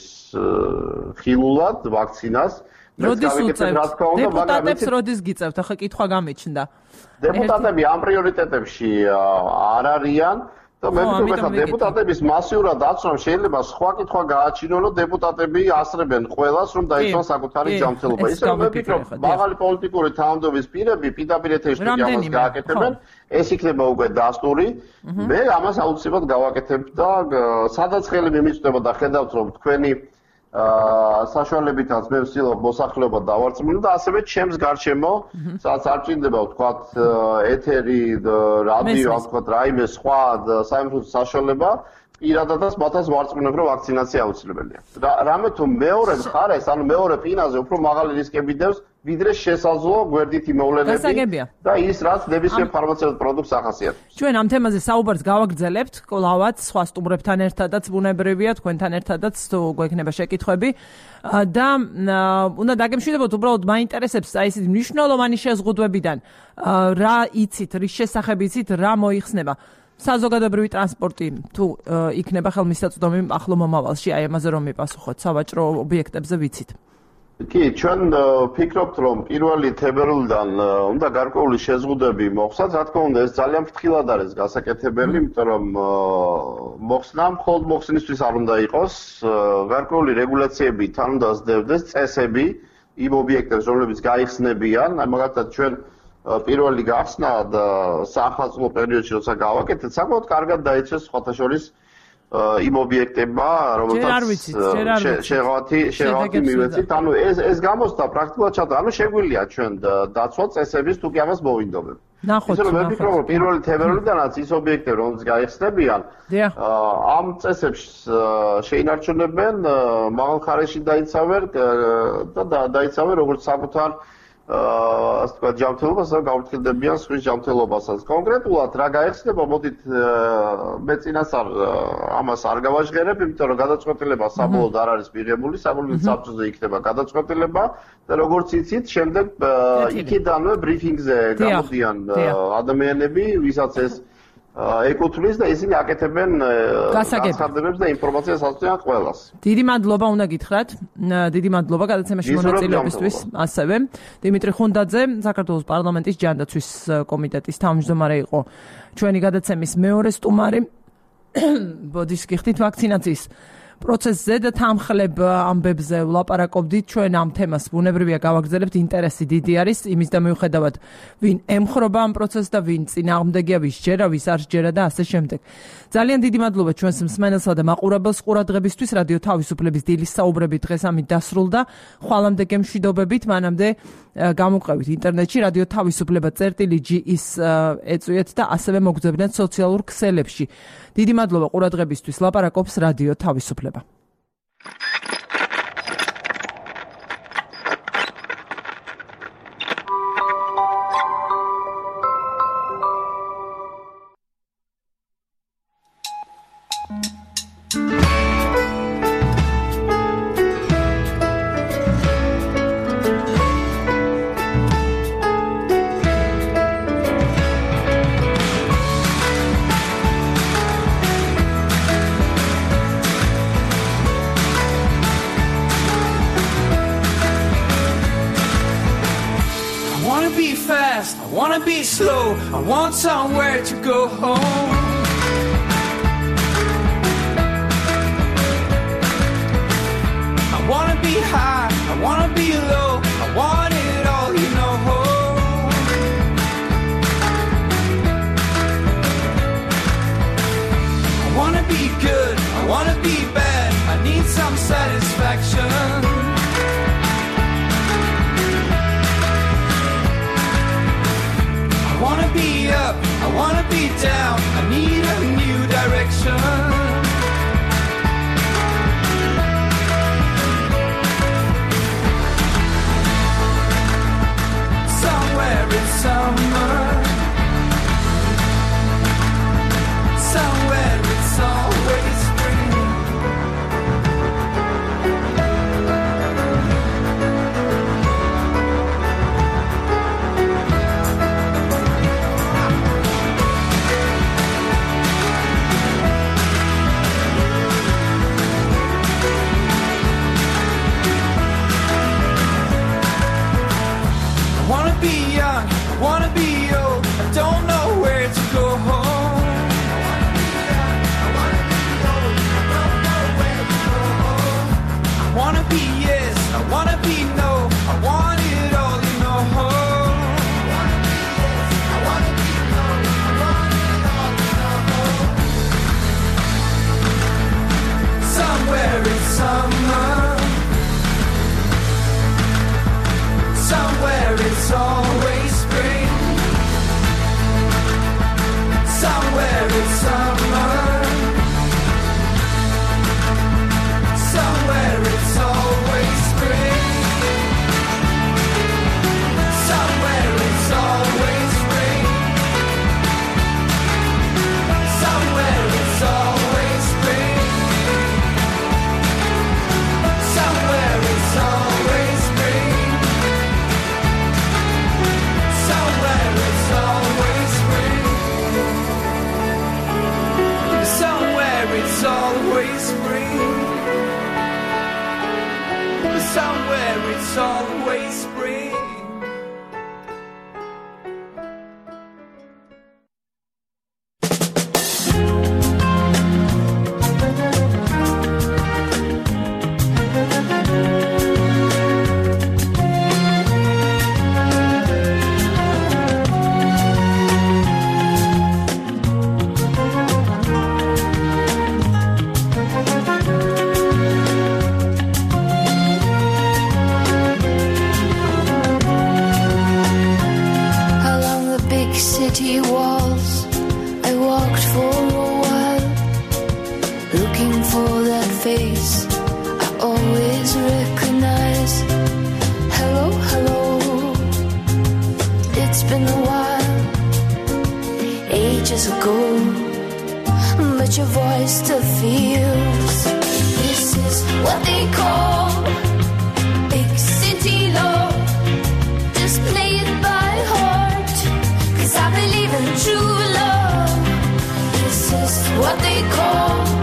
ხილულად ვაქცინას. როდის უწევთ? დეპუტატებს როდის გიწევთ? ახლა კითხვა გამიჩნდა. დეპუტატები ამ პრიორიტეტებში არ არიან. და მე ვფიქრობ, რომ დეპუტატების მასიურად აცნამ შეიძლება სხვა კითხვა გააჩინონ, რომ დეპუტატები ასრებენ ყველას, რომ დაიცვან საკუთარი ჯანმრთელობა. ისე რომ მე ვფიქრობ, მაღალი პოლიტიკური თანამდებობის პირები პირდაპირ ეთერში ამას გააკეთებენ, ეს იქნება უკვე დასტური. მე ამას აუცილებლად გავაკეთებ და სადაც ხელი მიმიწვდება და ხედავთ, რომ თქვენი საშუალებითაც მე ვცდილობ მოსახლეობა დავარწმუნო და ასევე ჩემს გარშემო, სადაც არ ჭირდება ვთქვათ ეთერი, რადიო, ვთქვათ რაიმე სხვა საინფორმაციო საშუალება, პირადადაც მათაც ვარწმუნებ, რომ ვაქცინაცია აუცილებელია. რამე თუ მეორე მხარეს, ანუ მეორე ფინაზე უფრო მაღალი რისკები დევს, ვიდრე შესაძლო გვერდითი მოვლენები და ის რაც ნებისმიერ ფარმაცევტულ პროდუქტს ახასიათებს. ჩვენ ამ თემაზე საუბარს გავაგრძელებთ, კლავაც სხვა სტუმრებთან ერთადაც ბუნებრივია, თქვენთან ერთადაც თუ გვექნება შეკითხვები და უნდა დაგემშვიდობოთ, უბრალოდ მაინტერესებს აი ესეთი მნიშვნელოვანი შეზღუდვებიდან რა იცით, რის შესახებ იცით, რა მოიხსნება. საზოგადოებრივი ტრანსპორტი თუ იქნება ხელმისაწვდომი ახლო მომავალში, აი ამაზე რომ მიპასუხოთ, სავაჭრო ობიექტებზე ვიცით. კი, ჩვენ ვფიქრობთ, რომ 1 თებერვლიდან უნდა გარკვეული შეზღუდვები მოხსნათ, რა თქმა უნდა, ეს ძალიან ფრთხილად არის გასაკეთებელი, იმიტომ რომ მოხსნა მხოლოდ მოხსნისთვის არ უნდა იყოს, გარკვეული რეგულაციები თან უნდა სდევდეს, წესები იმ ობიექტებს, რომლებიც გაიხსნებიან, აი მაგალითად ჩვენ პირველი გახსნა და საახალწლო პერიოდში როცა გავაკეთეთ, საკმაოდ კარგად დაიცეს სხვათა შორის იმ ობიექტებმა, რომელთაც შეღავათი მივეცით, ანუ ეს გამოსდა პრაქტიკულად ჩატარდა, ანუ შეგვიძლია ჩვენ დაცვა წესების თუ კი ამას მოვინდობებ. ნახოთ. ისე რომ მე ვფიქრობ, რომ პირველი თებერვლიდანაც ის ობიექტები, რომელსაც გაიხსნებიან, ამ წესებს შეინარჩუნებენ, მაღალხარისში დაიცავენ და დაიცავენ როგორც საკუთარ ასე ვთქვათ, ჯანმრთელობას და გავფრთხილდებიან სხვის ჯანმრთელობასაც. კონკრეტულად რა გაიხსნება, მოდით მე წინასწარ ამას არ გავაჟღერებ, იმიტომ რომ გადაწყვეტილება საბოლოოდ არ არის მიღებული, საბოლოოდ საბჭოზე იქნება გადაწყვეტილება და როგორც იცით, შემდეგ იქიდანვე ბრიფინგზე გამოდიან ადამიანები, ვისაც ეს ეკუთვნის და ისინი აკეთებენ გასაგებებს და ინფორმაციას ასწრიან ყველას. დიდი მადლობა უნდა გითხრათ. დიდი მადლობა გადაცემაში მონაწილეობისთვის. ასევე დიმიტრი ხუნდაძე, საქართველოს პარლამენტის ჯანდაცვის კომიტეტის თავმჯდომარე იყო ჩვენი გადაცემის მეორე სტუმარი. ბოდის გიხდით ვაქცინაციის პროცესზე და თანხლებ ამბებზე ვლაპარაკობდით. ჩვენ ამ თემას ბუნებრივია გავაგრძელებთ, ინტერესი დიდი არის იმის და მიუხედავად ვინ ემხრობა ამ პროცესს და ვინ წინააღმდეგია, ვის ჯერა, ვის არ ჯერა და ასე შემდეგ. ძალიან დიდი მადლობა ჩვენს მსმენელსა და მაყურებელს ყურადღებისთვის. რადიო თავისუფლების დილის საუბრები დღეს ამით დასრულდა. ხვალამდე გემშვიდობებით, მანამდე გამოყევით ინტერნეტში რადიო თავისუფლება.gi-ის ეწვიეთ და ასევე მოგძებნეთ სოციალურ ქსელებში. დიდი მადლობა ყურადღებისთვის. ლაპარაკობს რადიო თავისუფლება. Slow, I want somewhere to go home. I wanna be high, I wanna be low, I want it all, you know. I wanna be good, I wanna be bad, I need some satisfaction. I wanna be up, I wanna be down, I need a new direction. Somewhere in summer, somewhere it's always spring. I wanna be young, I wanna be old, I don't know where to go home. I wanna be young, I wanna be old, I don't know where to go home. I wanna be yes, I wanna be no, I want it all, you know. I wanna be yes, I wanna be no, I want it all, you know. Somewhere in summer, somewhere it's always spring. Somewhere it's summer. Somewhere it's always spring. Somewhere it's always spring. Somewhere it's always spring. Somewhere it's always spring. Somewhere it's always spring. Somewhere it's always spring. Somewhere it's always spring. always recognize. Hello, hello. It's been a while, ages ago, but your voice still feels. This is what they call big city love. Just play it by heart, 'cause I believe in true love. This is what they call